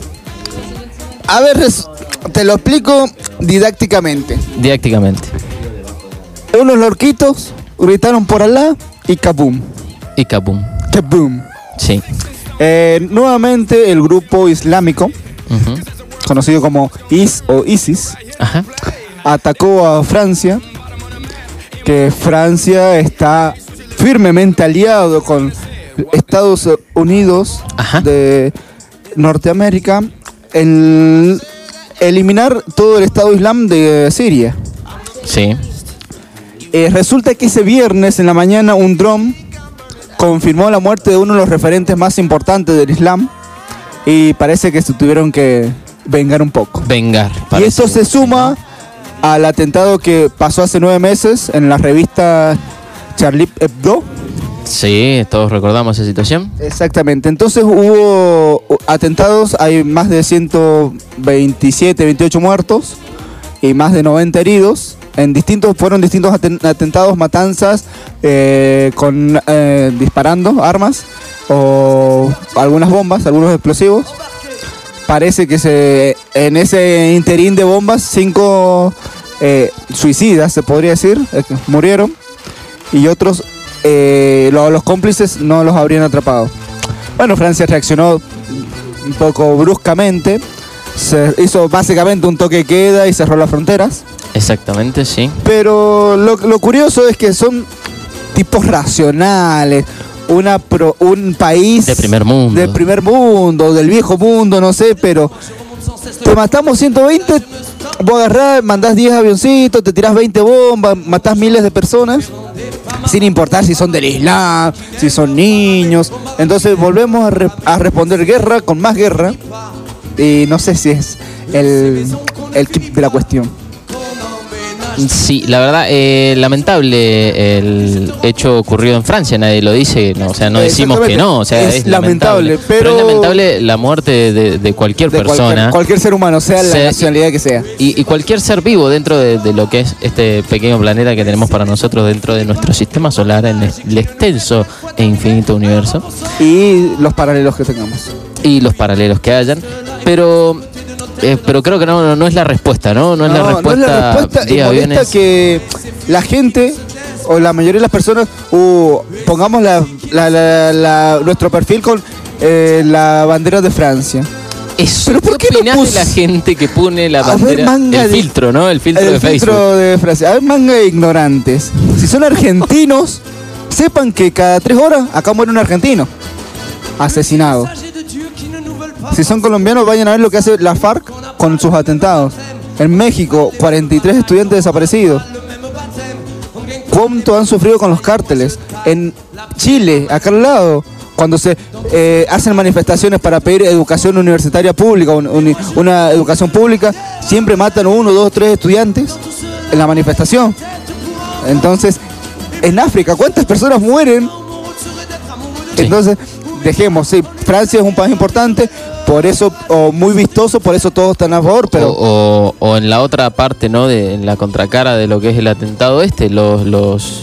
S3: A ver, te lo explico didácticamente. Unos lorquitos gritaron por Alá y kabum.
S2: Y kabum.
S3: Kabum.
S2: Sí.
S3: Nuevamente el grupo islámico, conocido como IS o ISIS, atacó a Francia, que Francia está firmemente aliado con Estados Unidos de Norteamérica en eliminar todo el Estado Islam de Siria.
S2: Sí.
S3: Resulta que ese viernes en la mañana un dron confirmó la muerte de uno de los referentes más importantes del Islam y parece que se tuvieron que vengar un poco.
S2: Parece.
S3: Y esto se suma al atentado que pasó hace 9 meses en la revista Charlie Hebdo.
S2: Sí, todos recordamos esa situación.
S3: Exactamente, entonces hubo atentados, hay más de 127, 28 muertos y más de 90 heridos. Fueron distintos atentados, matanzas, disparando armas o algunas bombas, algunos explosivos. Parece que en ese interín de bombas 5 suicidas, se podría decir, murieron y otros, los cómplices no los habrían atrapado. Bueno, Francia reaccionó un poco bruscamente, se hizo básicamente un toque de queda y cerró las fronteras.
S2: Exactamente, sí.
S3: Pero lo curioso es que son tipos racionales, un país
S2: de primer mundo,
S3: del viejo mundo, no sé, pero te matamos 120, vos agarrás, mandás 10 avioncitos, te tirás 20 bombas, matás miles de personas, sin importar si son del Islam, si son niños. Entonces volvemos a responder guerra con más guerra, y no sé si es el kit de la cuestión.
S2: Sí, la verdad, lamentable el hecho ocurrido en Francia, nadie lo dice, no, o sea, no decimos que no, o sea, es lamentable, pero es lamentable la muerte de cualquier persona.
S3: Cualquier ser humano, sea la nacionalidad que sea.
S2: Y cualquier ser vivo dentro de lo que es este pequeño planeta que tenemos para nosotros dentro de nuestro sistema solar, en el extenso e infinito universo.
S3: Y los paralelos que tengamos.
S2: Y los paralelos que hayan, pero creo que no es la respuesta, ¿no? No es la respuesta.
S3: Y molesta que la gente o la mayoría de las personas pongamos nuestro perfil con la bandera de Francia.
S2: Eso.
S3: ¿Pero por qué
S2: opinás de la gente que pone la bandera? El filtro, ¿no? El filtro de Facebook. El filtro
S3: de Francia. A ver, manga de ignorantes. Si son argentinos, sepan que cada 3 horas acá muere un argentino asesinado. Si son colombianos, vayan a ver lo que hace la FARC con sus atentados. En México, 43 estudiantes desaparecidos. ¿Cuánto han sufrido con los cárteles? En Chile, acá al lado, cuando se hacen manifestaciones para pedir educación universitaria pública, una educación pública, siempre matan 1, 2, 3 estudiantes en la manifestación. Entonces, en África, ¿cuántas personas mueren? Sí. Entonces, dejemos, sí, Francia es un país importante, por eso, o muy vistoso, por eso todos están a favor, pero...
S2: O en la otra parte, ¿no? En la contracara de lo que es el atentado los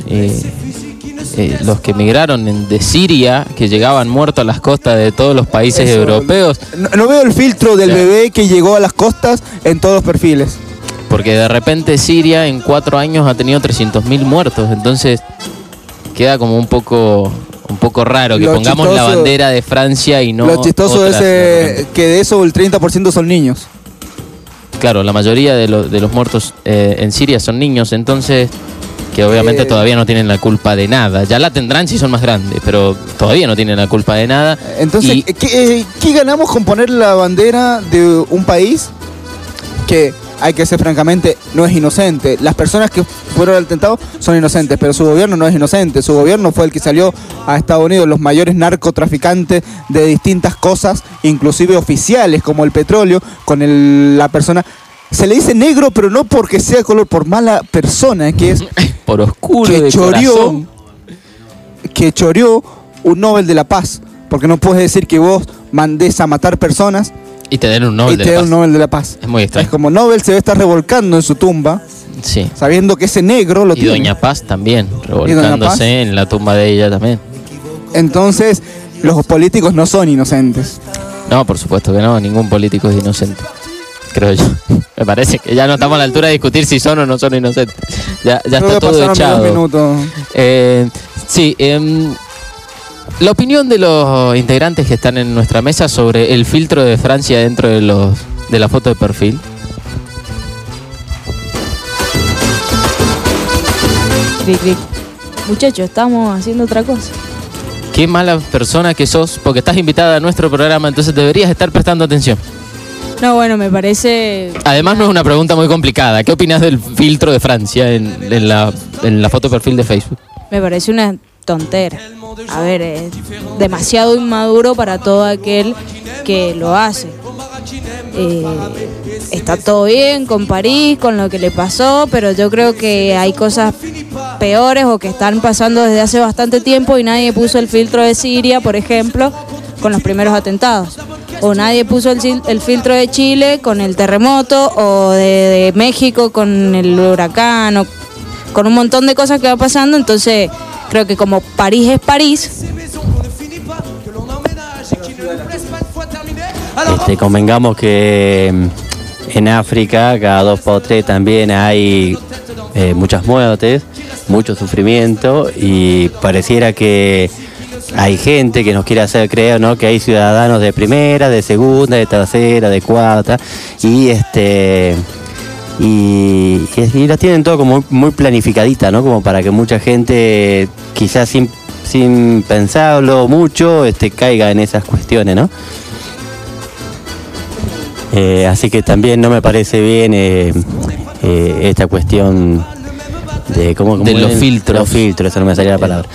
S2: que emigraron de Siria, que llegaban muertos a las costas de todos los países europeos.
S3: No veo el filtro del bebé que llegó a las costas en todos los perfiles.
S2: Porque de repente Siria en 4 años ha tenido 300.000 muertos, entonces queda como un poco raro que pongamos la bandera de Francia y no.
S3: Lo chistoso es que de eso el 30% son niños.
S2: Claro, la mayoría de los muertos en Siria son niños, entonces que obviamente todavía no tienen la culpa de nada. Ya la tendrán si son más grandes, pero todavía no tienen la culpa de nada.
S3: Entonces, ¿qué ganamos con poner la bandera de un país que, hay que ser francamente, no es inocente? Las personas que fueron al atentado son inocentes, pero su gobierno no es inocente. Su gobierno fue el que salió a Estados Unidos, los mayores narcotraficantes de distintas cosas, inclusive oficiales, como el petróleo, con la persona... Se le dice negro, pero no porque sea color, por mala persona, que es...
S2: por oscuro de corazón.
S3: Que choreó un Nobel de la Paz. Porque no puedes decir que vos mandés a matar personas
S2: y te den un Nobel
S3: de la Paz.
S2: Es muy extraño.
S3: Es como Nobel se debe estar revolcando en su tumba,
S2: sí,
S3: sabiendo que ese negro lo tiene.
S2: Y Doña Paz también, revolcándose en la tumba de ella también.
S3: Entonces, los políticos no son inocentes.
S2: No, por supuesto que no, ningún político es inocente, creo yo. Me parece que ya no estamos a la altura de discutir si son o no son inocentes. Ya está todo echado. Sí, la opinión de los integrantes que están en nuestra mesa sobre el filtro de Francia dentro de la foto de perfil.
S5: Muchachos, estamos haciendo otra cosa.
S2: Qué mala persona que sos, porque estás invitada a nuestro programa, entonces deberías estar prestando atención.
S5: No, bueno, me parece...
S2: Además no es una pregunta muy complicada. ¿Qué opinas del filtro de Francia en la foto de perfil de Facebook?
S5: Me parece una tontera. a ver, es demasiado inmaduro para todo aquel que lo hace. Está todo bien con París, con lo que le pasó, pero yo creo que hay cosas peores o que están pasando desde hace bastante tiempo y nadie puso el filtro de Siria, por ejemplo, con los primeros atentados. O nadie puso el filtro de Chile con el terremoto, o de México con el huracán, o con un montón de cosas que va pasando. Entonces creo que como París es París,
S6: convengamos que en África cada 2 por 3 también hay muchas muertes, mucho sufrimiento, y pareciera que hay gente que nos quiere hacer creer, ¿no?, que hay ciudadanos de primera, de segunda, de tercera, de cuarta, y la tienen todo como muy planificadita, ¿no?, como para que mucha gente, quizás sin pensarlo mucho, caiga en esas cuestiones, ¿no? Así que también no me parece bien esta cuestión de
S2: los filtros.
S6: Los filtros, eso no me salía la palabra.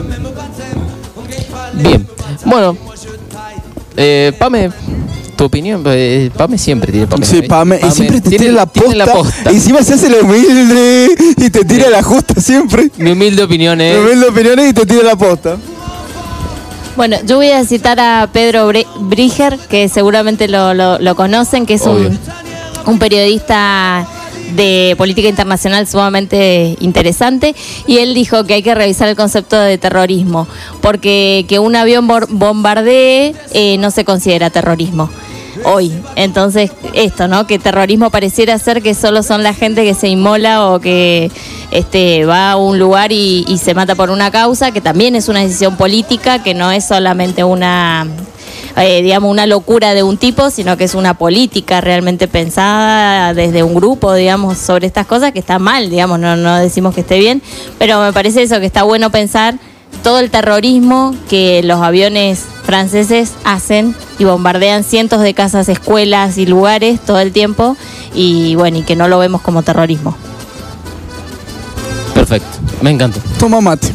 S2: Bien, bueno, Pame, tu opinión. Pame siempre tiene Pame.
S3: Sí, Pame, y siempre te tira la posta. Y encima se hace la humilde y te tira la justa siempre.
S2: Mi humilde opinión es.
S3: Mi humilde opinión es y te tira la posta.
S12: Bueno, yo voy a citar a Pedro Briger, que seguramente lo conocen, que es un periodista de política internacional sumamente interesante, y él dijo que hay que revisar el concepto de terrorismo, porque que un avión bombardee no se considera terrorismo hoy. Entonces esto, ¿no?, que terrorismo pareciera ser que solo son la gente que se inmola o que va a un lugar y se mata por una causa, que también es una decisión política, que no es solamente una una locura de un tipo, sino que es una política realmente pensada desde un grupo, digamos, sobre estas cosas, que está mal, digamos, no decimos que esté bien, pero me parece eso, que está bueno pensar todo el terrorismo que los aviones franceses hacen y bombardean cientos de casas, escuelas y lugares todo el tiempo, y bueno, y que no lo vemos como terrorismo.
S2: Perfecto, me encanta.
S3: Toma mate.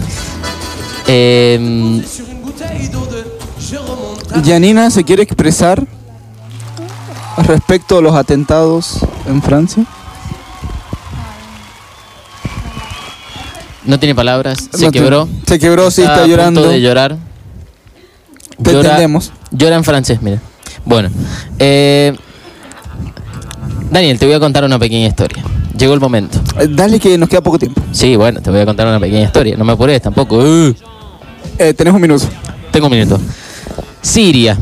S3: Janina se quiere expresar respecto a los atentados en Francia.
S2: No tiene palabras, se quebró.
S3: Se quebró, sí, está llorando.
S2: A punto de llorar.
S3: Te entendemos.
S2: Llora en francés, mira. Bueno, Daniel, te voy a contar una pequeña historia. Llegó el momento.
S3: Dale, que nos queda poco tiempo.
S2: Sí, bueno, te voy a contar una pequeña historia. No me apures tampoco.
S3: Tenés un minuto.
S2: Tengo un minuto. Siria,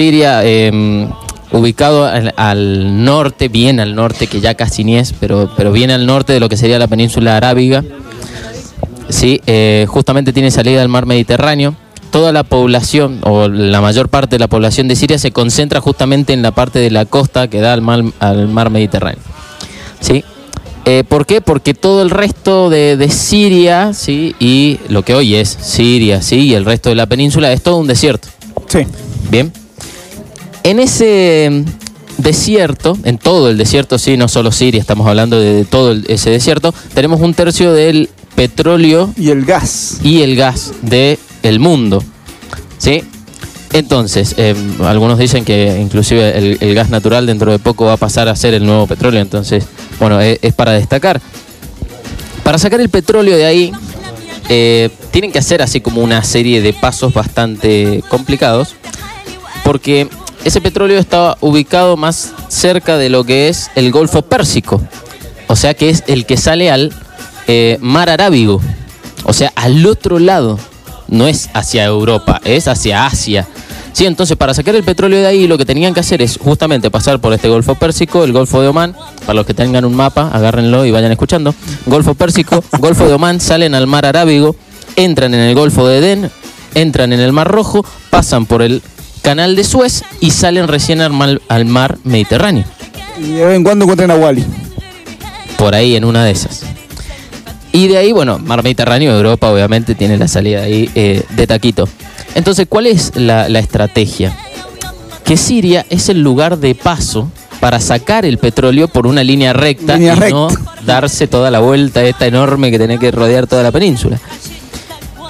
S2: ubicado al norte, bien al norte, que ya casi ni es, pero bien al norte de lo que sería la península arábiga. Sí, justamente tiene salida al mar Mediterráneo. Toda la población, o la mayor parte de la población de Siria, se concentra justamente en la parte de la costa que da al mar Mediterráneo. ¿Sí? ¿Por qué? Porque todo el resto de Siria, ¿sí?, y lo que hoy es Siria, ¿sí?, y el resto de la península es todo un desierto.
S3: Sí.
S2: Bien. En ese desierto, en todo el desierto, sí, no solo Siria, estamos hablando de todo ese desierto, tenemos 1/3 del petróleo
S3: y el gas
S2: del mundo, ¿sí? Entonces, algunos dicen que inclusive el gas natural dentro de poco va a pasar a ser el nuevo petróleo. Entonces, bueno, es para destacar. Para sacar el petróleo de ahí, tienen que hacer así como una serie de pasos bastante complicados, porque ese petróleo está ubicado más cerca de lo que es el Golfo Pérsico, o sea que es el que sale al mar Arábigo, o sea, al otro lado. No es hacia Europa, es hacia Asia. Sí, entonces para sacar el petróleo de ahí lo que tenían que hacer es justamente pasar por este Golfo Pérsico, el Golfo de Omán. Para los que tengan un mapa, agárrenlo y vayan escuchando. Golfo Pérsico, Golfo de Omán, salen al mar Arábigo, entran en el Golfo de Edén, entran en el Mar Rojo, pasan por el Canal de Suez y salen recién al mar Mediterráneo.
S3: Y de vez en cuando encuentran a Wally.
S2: Por ahí, en una de esas. Y de ahí, bueno, mar Mediterráneo, Europa obviamente tiene la salida ahí de taquito. Entonces, ¿cuál es la estrategia? Que Siria es el lugar de paso para sacar el petróleo por una línea recta no darse toda la vuelta esta enorme que tiene que rodear toda la península.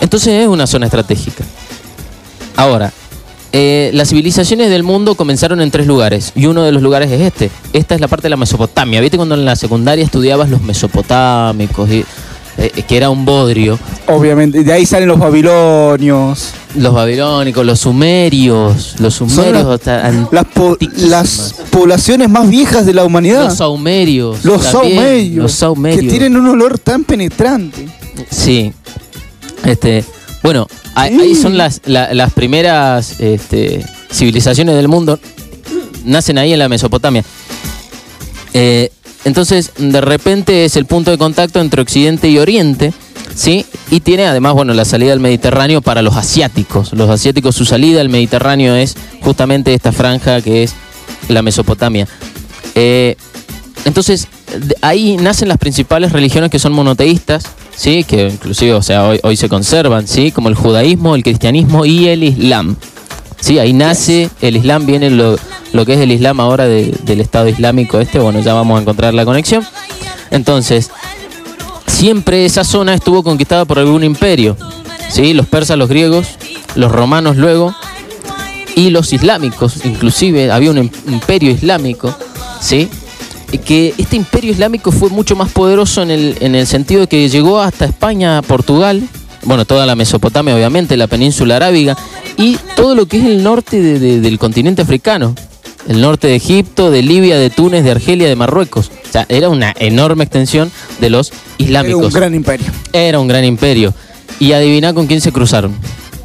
S2: Entonces es una zona estratégica. Ahora, las civilizaciones del mundo comenzaron en 3 lugares y uno de los lugares es este. Esta es la parte de la Mesopotamia. ¿Viste cuando en la secundaria estudiabas los mesopotámicos? Que era un bodrio.
S3: Obviamente, de ahí salen los babilonios.
S2: Los babilónicos, los sumerios. Los sumerios
S3: las poblaciones más viejas de la humanidad.
S2: Los saumerios.
S3: Los saumerios. Que tienen un olor tan penetrante.
S2: Sí. Bueno, ahí son las primeras civilizaciones del mundo. Nacen ahí en la Mesopotamia. Entonces, de repente es el punto de contacto entre Occidente y Oriente, ¿sí? Y tiene además, bueno, la salida al Mediterráneo para los asiáticos. Los asiáticos, su salida al Mediterráneo es justamente esta franja que es la Mesopotamia. Entonces, ahí nacen las principales religiones que son monoteístas, ¿sí? Que inclusive, o sea, hoy se conservan, ¿sí? Como el judaísmo, el cristianismo y el islam. Sí, ahí nace el islam, viene lo que es el islam ahora del Estado Islámico bueno, ya vamos a encontrar la conexión. Entonces, siempre esa zona estuvo conquistada por algún imperio, ¿sí? Los persas, los griegos, los romanos luego, y los islámicos, inclusive había un imperio islámico, ¿sí? Que este imperio islámico fue mucho más poderoso en el sentido de que llegó hasta España, Portugal, bueno, toda la Mesopotamia obviamente, la península arábiga y todo lo que es el norte del continente africano, el norte de Egipto, de Libia, de Túnez, de Argelia, de Marruecos. O sea, era una enorme extensión de los islámicos.
S3: Era un gran imperio.
S2: Era un gran imperio. Y adivina con quién se cruzaron.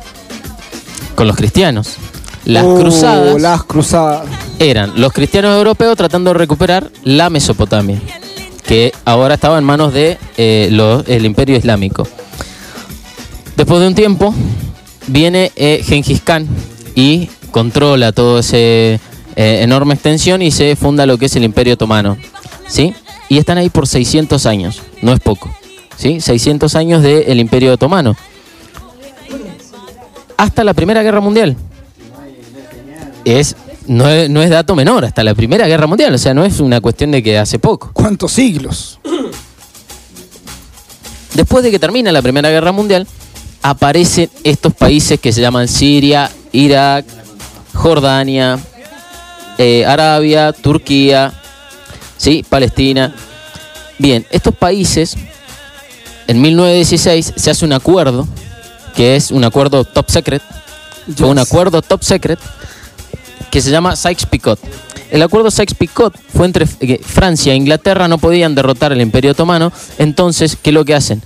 S2: Con los cristianos. Las cruzadas eran los cristianos europeos tratando de recuperar la Mesopotamia, que ahora estaba en manos de el imperio islámico. Después de un tiempo viene Gengis Khan y controla toda esa enorme extensión y se funda lo que es el Imperio Otomano, ¿sí? Y están ahí por 600 años, no es poco, ¿sí? 600 años del Imperio Otomano. Hasta la Primera Guerra Mundial. No es dato menor, hasta la Primera Guerra Mundial, o sea, no es una cuestión de que hace poco.
S3: ¿Cuántos siglos?
S2: Después de que termina la Primera Guerra Mundial, aparecen estos países que se llaman Siria, Irak, Jordania, Arabia, Turquía, ¿sí? Palestina. Bien, estos países, en 1916 se hace un acuerdo, que es un acuerdo top secret, un acuerdo top secret, que se llama Sykes-Picot. El acuerdo Sykes-Picot fue entre Francia e Inglaterra, no podían derrotar el Imperio Otomano, entonces, ¿qué es lo que hacen?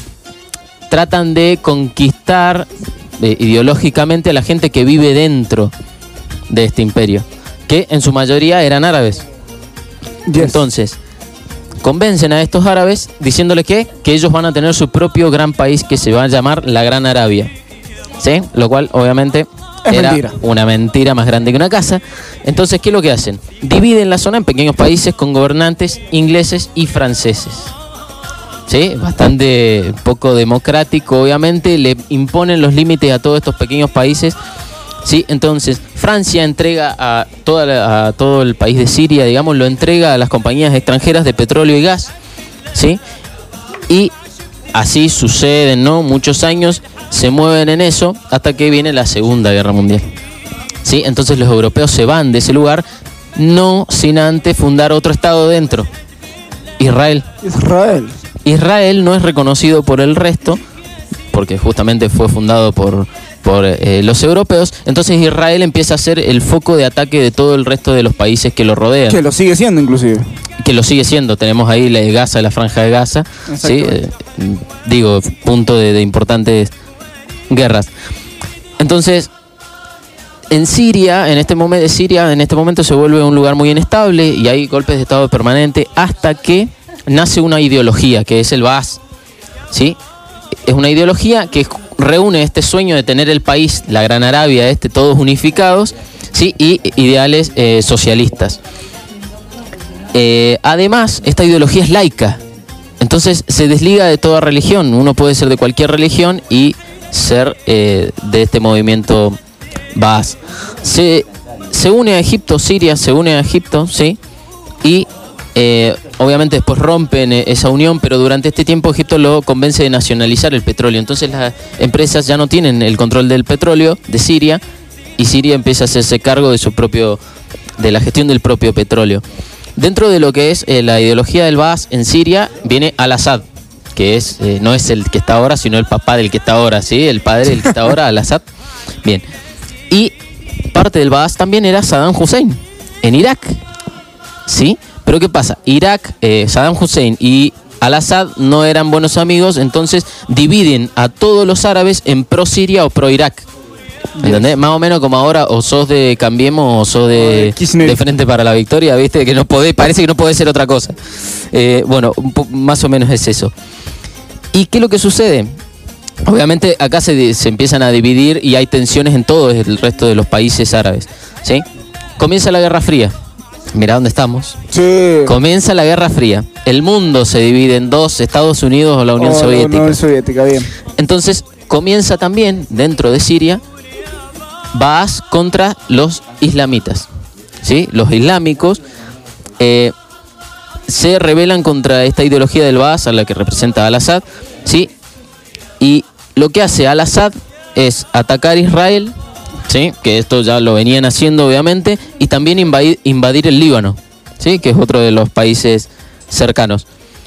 S2: Tratan de conquistar ideológicamente a la gente que vive dentro de este imperio, que en su mayoría eran árabes. Entonces, convencen a estos árabes diciéndoles que ellos van a tener su propio gran país que se va a llamar la Gran Arabia, ¿sí? Lo cual, obviamente, era una mentira más grande que una casa. Entonces, ¿qué es lo que hacen? Dividen la zona en pequeños países con gobernantes ingleses y franceses. Sí, bastante poco democrático, obviamente, le imponen los límites a todos estos pequeños países. Sí, entonces Francia entrega a todo el país de Siria, digamos, lo entrega a las compañías extranjeras de petróleo y gas, ¿sí? Y así suceden, ¿no? Muchos años se mueven en eso hasta que viene la Segunda Guerra Mundial. ¿Sí? Entonces los europeos se van de ese lugar, no sin antes fundar otro estado dentro. Israel. Israel no es reconocido por el resto, porque justamente fue fundado por los europeos. Entonces Israel empieza a ser el foco de ataque de todo el resto de los países que lo rodean.
S3: Que lo sigue siendo inclusive.
S2: Que lo sigue siendo. Tenemos ahí la de Gaza, la franja de Gaza. ¿Sí? Digo, punto de importantes guerras. Entonces, en Siria, en este momento se vuelve un lugar muy inestable y hay golpes de estado permanente hasta que nace una ideología que es el Baas, ¿sí? Es una ideología que reúne este sueño de tener el país, la Gran Arabia, todos unificados, ¿sí? Y ideales socialistas. Además, esta ideología es laica, entonces se desliga de toda religión. Uno puede ser de cualquier religión y ser de este movimiento Baas. Se une a Egipto, Siria se une a Egipto, ¿sí? Y Obviamente después rompen esa unión, pero durante este tiempo Egipto lo convence de nacionalizar el petróleo. Entonces las empresas ya no tienen el control del petróleo de Siria y Siria empieza a hacerse cargo de la gestión del propio petróleo. Dentro de lo que es la ideología del Baas en Siria viene Al-Assad, que no es el que está ahora, sino el papá del que está ahora, ¿sí? El padre del que está ahora, Al-Assad. Bien. Y parte del Baas también era Saddam Hussein, en Irak, ¿sí? Pero ¿qué pasa? Irak, Saddam Hussein y Al-Assad no eran buenos amigos, entonces dividen a todos los árabes en pro-Siria o pro-Irak. ¿Entendés? Más o menos como ahora, o sos de Cambiemos o sos de Frente para la Victoria, ¿viste? Que no podés, parece que no podés ser otra cosa. Bueno, más o menos es eso. ¿Y qué es lo que sucede? Obviamente acá se empiezan a dividir y hay tensiones en todo el resto de los países árabes, ¿sí? Comienza la Guerra Fría. Mirá dónde estamos.
S3: Sí.
S2: Comienza la Guerra Fría. El mundo se divide en dos, Estados Unidos o la Unión Soviética.
S3: La Unión Soviética, bien.
S2: Entonces comienza también, dentro de Siria, Baas contra los islamitas, ¿sí? Los islámicos se rebelan contra esta ideología del Baas, a la que representa Al-Assad, ¿sí? Y lo que hace Al-Assad es atacar Israel, ¿sí? Que esto ya lo venían haciendo obviamente, y también invadir el Líbano, ¿sí? Que es otro de los países cercanos.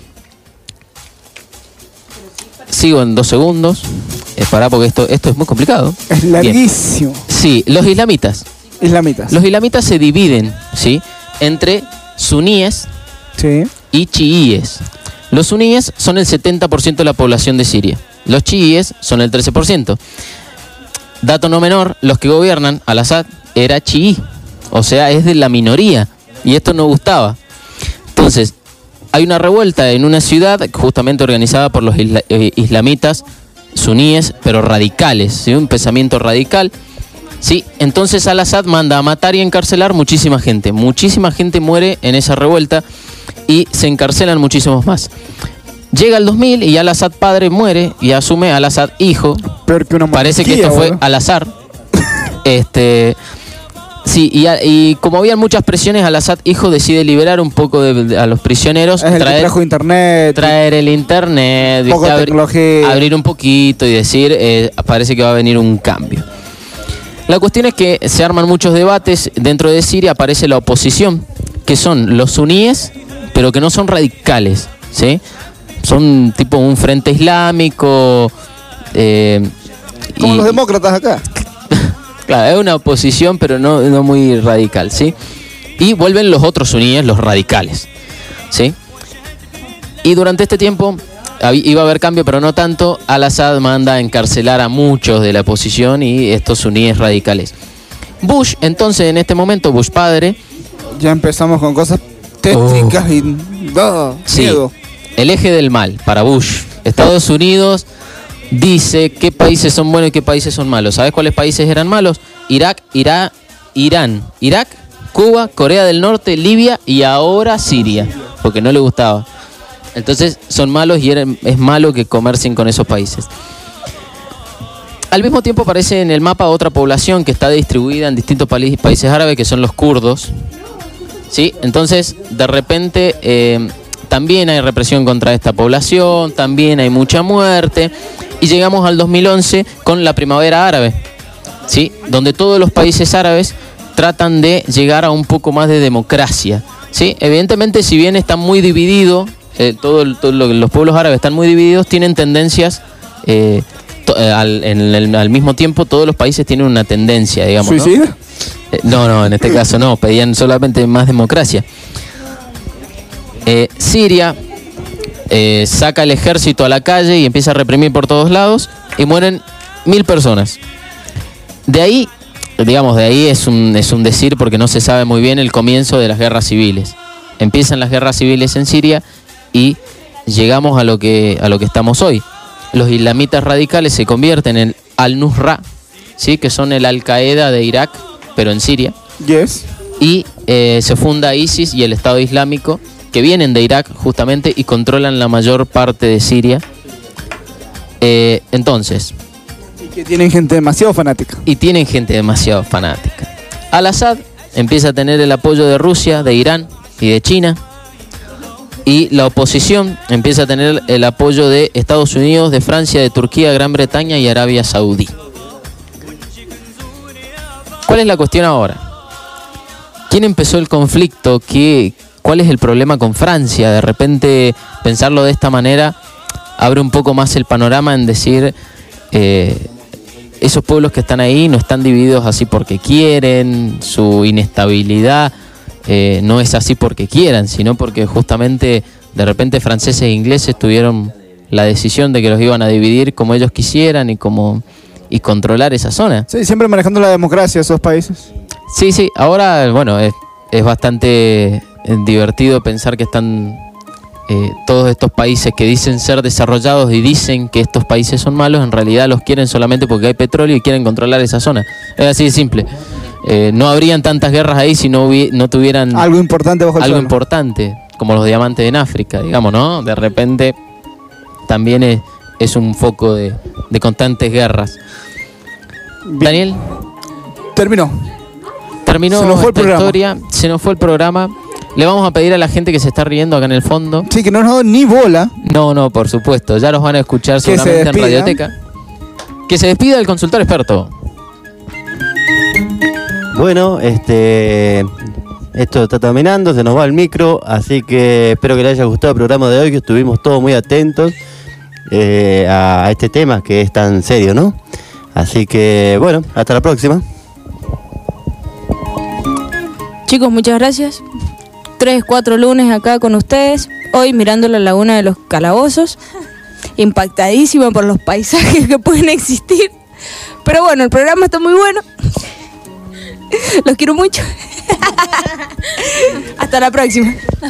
S2: Sigo en 2 segundos. Pará, porque esto es muy complicado.
S3: Es larguísimo.
S2: Bien. Sí, los islamitas. Los islamitas se dividen, ¿sí? Entre suníes y chiíes. Los suníes son el 70% de la población de Siria. Los chiíes son el 13%. Dato no menor, los que gobiernan, Al-Assad era chií. O sea, es de la minoría. Y esto no gustaba. Entonces, hay una revuelta en una ciudad justamente organizada por los islamitas suníes, pero radicales, ¿sí? Un pensamiento radical. Sí, entonces Al-Assad manda a matar y encarcelar muchísima gente. Muchísima gente muere en esa revuelta y se encarcelan muchísimos más. Llega el 2000 y Al-Assad padre muere y asume Al-Assad hijo.
S3: Peor que una monarquía,
S2: parece que esto fue al azar. Sí, y como había muchas presiones, Al-Assad hijo decide liberar un poco a los prisioneros.
S3: Es el que trajo internet.
S2: Traer el internet,
S3: poco tecnología.
S2: Abrir un poquito y decir, parece que va a venir un cambio. La cuestión es que se arman muchos debates. Dentro de Siria aparece la oposición, que son los suníes, pero que no son radicales, ¿sí? Son tipo un frente islámico.
S3: Como los demócratas acá.
S2: Claro, es una oposición, pero no muy radical, ¿sí? Y vuelven los otros suníes, los radicales, ¿sí? Y durante este tiempo iba a haber cambio, pero no tanto. Al-Assad manda a encarcelar a muchos de la oposición y estos suníes radicales. Bush, entonces, en este momento, Bush padre...
S3: Ya empezamos con cosas tétricas y...
S2: sí,
S3: miedo.
S2: El eje del mal para Bush. Estados Unidos dice qué países son buenos y qué países son malos. ¿Sabes cuáles países eran malos? Irak, Irán, Irak, Cuba, Corea del Norte, Libia y ahora Siria, porque no le gustaba. Entonces son malos y es malo que comercien con esos países. Al mismo tiempo aparece en el mapa otra población que está distribuida en distintos países árabes, que son los kurdos, ¿sí? Entonces, de repente, también hay represión contra esta población, también hay mucha muerte, y llegamos al 2011 con la primavera árabe, ¿sí? Donde todos los países árabes tratan de llegar a un poco más de democracia, ¿sí? Evidentemente, si bien está muy dividido, los pueblos árabes están muy divididos, tienen tendencias, al mismo tiempo todos los países tienen una tendencia, digamos, ¿no?
S3: ¿Suicida?
S2: No, en este caso no, pedían solamente más democracia. Siria saca el ejército a la calle y empieza a reprimir por todos lados y mueren 1000 personas. De ahí, digamos, es un decir porque no se sabe muy bien el comienzo de las guerras civiles. Empiezan las guerras civiles en Siria y llegamos a lo que estamos hoy. Los islamitas radicales se convierten en Al-Nusra, ¿sí? Que son el Al-Qaeda de Irak, pero en Siria.
S3: Yes.
S2: Y se funda ISIS y el Estado Islámico, que vienen de Irak justamente y controlan la mayor parte de Siria. Entonces...
S3: Y que tienen gente demasiado fanática.
S2: Al-Assad empieza a tener el apoyo de Rusia, de Irán y de China. y la oposición empieza a tener el apoyo de Estados Unidos, de Francia, de Turquía, Gran Bretaña y Arabia Saudí. ¿Cuál es la cuestión ahora? ¿Quién empezó el conflicto? ¿Cuál es el problema con Francia? De repente pensarlo de esta manera abre un poco más el panorama en decir esos pueblos que están ahí no están divididos así porque quieren, su inestabilidad no es así porque quieran, sino porque justamente de repente franceses e ingleses tuvieron la decisión de que los iban a dividir como ellos quisieran y controlar esa zona.
S3: Sí, siempre manejando la democracia esos países.
S2: Sí, ahora, bueno, es bastante divertido pensar que están todos estos países que dicen ser desarrollados y dicen que estos países son malos, en realidad los quieren solamente porque hay petróleo y quieren controlar esa zona. Es así de simple. No habrían tantas guerras ahí si no tuvieran
S3: algo importante bajo el
S2: algo
S3: suelo.
S2: Importante, como los diamantes en África, digamos, ¿no? De repente también es un foco de constantes guerras. Bien. Daniel.
S3: Terminó
S2: Se nos fue el programa. Se nos fue el programa. Le vamos a pedir a la gente que se está riendo acá en el fondo.
S3: Sí, que no nos ha dado ni bola.
S2: No, por supuesto. Ya los van a escuchar seguramente en Radioteca. Que se despida el consultor experto.
S6: Bueno, esto está terminando, se nos va el micro, así que espero que les haya gustado el programa de hoy, que estuvimos todos muy atentos a este tema que es tan serio, ¿no? Así que, bueno, hasta la próxima.
S5: Chicos, muchas gracias. 3-4 lunes acá con ustedes. Hoy mirando la laguna de los calabozos. Impactadísima por los paisajes que pueden existir. Pero bueno, el programa está muy bueno. Los quiero mucho. Hasta la próxima.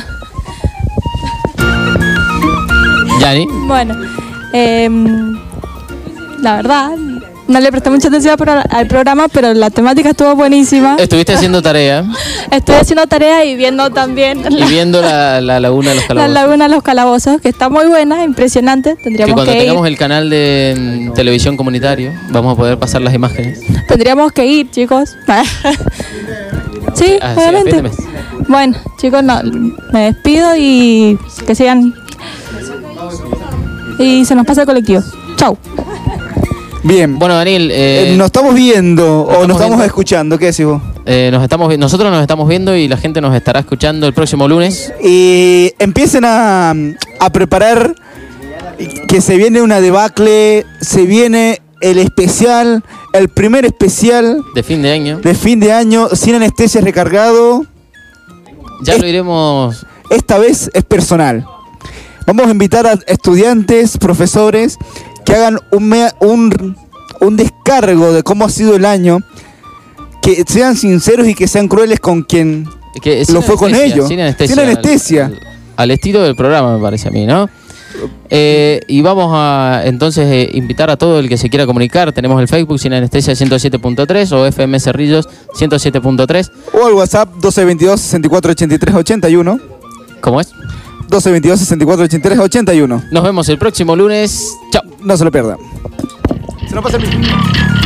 S2: Yani.
S19: Bueno, la verdad, no le presté mucha atención al programa, pero la temática estuvo buenísima.
S2: Estuviste haciendo tarea.
S19: Estoy haciendo tarea y viendo también
S2: la laguna de los calabozos.
S19: La laguna de los calabozos, que está muy buena, impresionante. Tendríamos
S2: que cuando
S19: que
S2: tengamos el canal de televisión comunitario, vamos a poder pasar las imágenes.
S19: Tendríamos que ir, chicos. Sí, obviamente. Bueno, chicos, me despido y que sigan. Y se nos pasa el colectivo. Chau.
S2: Bien. Bueno, Daniel.
S3: ¿nos estamos viendo o nos estamos escuchando? ¿Qué decís vos?
S2: Nosotros nos estamos viendo y la gente nos estará escuchando el próximo lunes.
S3: Y empiecen a preparar que se viene una debacle, se viene el especial, el primer especial
S2: de fin de año.
S3: De fin de año, sin anestesia recargado.
S2: Ya lo iremos.
S3: Esta vez es personal. Vamos a invitar a estudiantes, profesores, que hagan un descargo de cómo ha sido el año, que sean sinceros y que sean crueles con quien lo fue con ellos.
S2: Sin anestesia.
S3: Sin anestesia.
S2: Al estilo del programa, me parece a mí, ¿no? Y vamos a entonces invitar a todo el que se quiera comunicar. Tenemos el Facebook Sin Anestesia 107.3 o FM Cerrillos 107.3.
S3: O al WhatsApp 1222 64 83 81.
S2: ¿Cómo es?
S3: 1222 64 83 81.
S2: Nos vemos el próximo lunes. Chao.
S3: No se lo pierdan. Se nos pasa el mismo.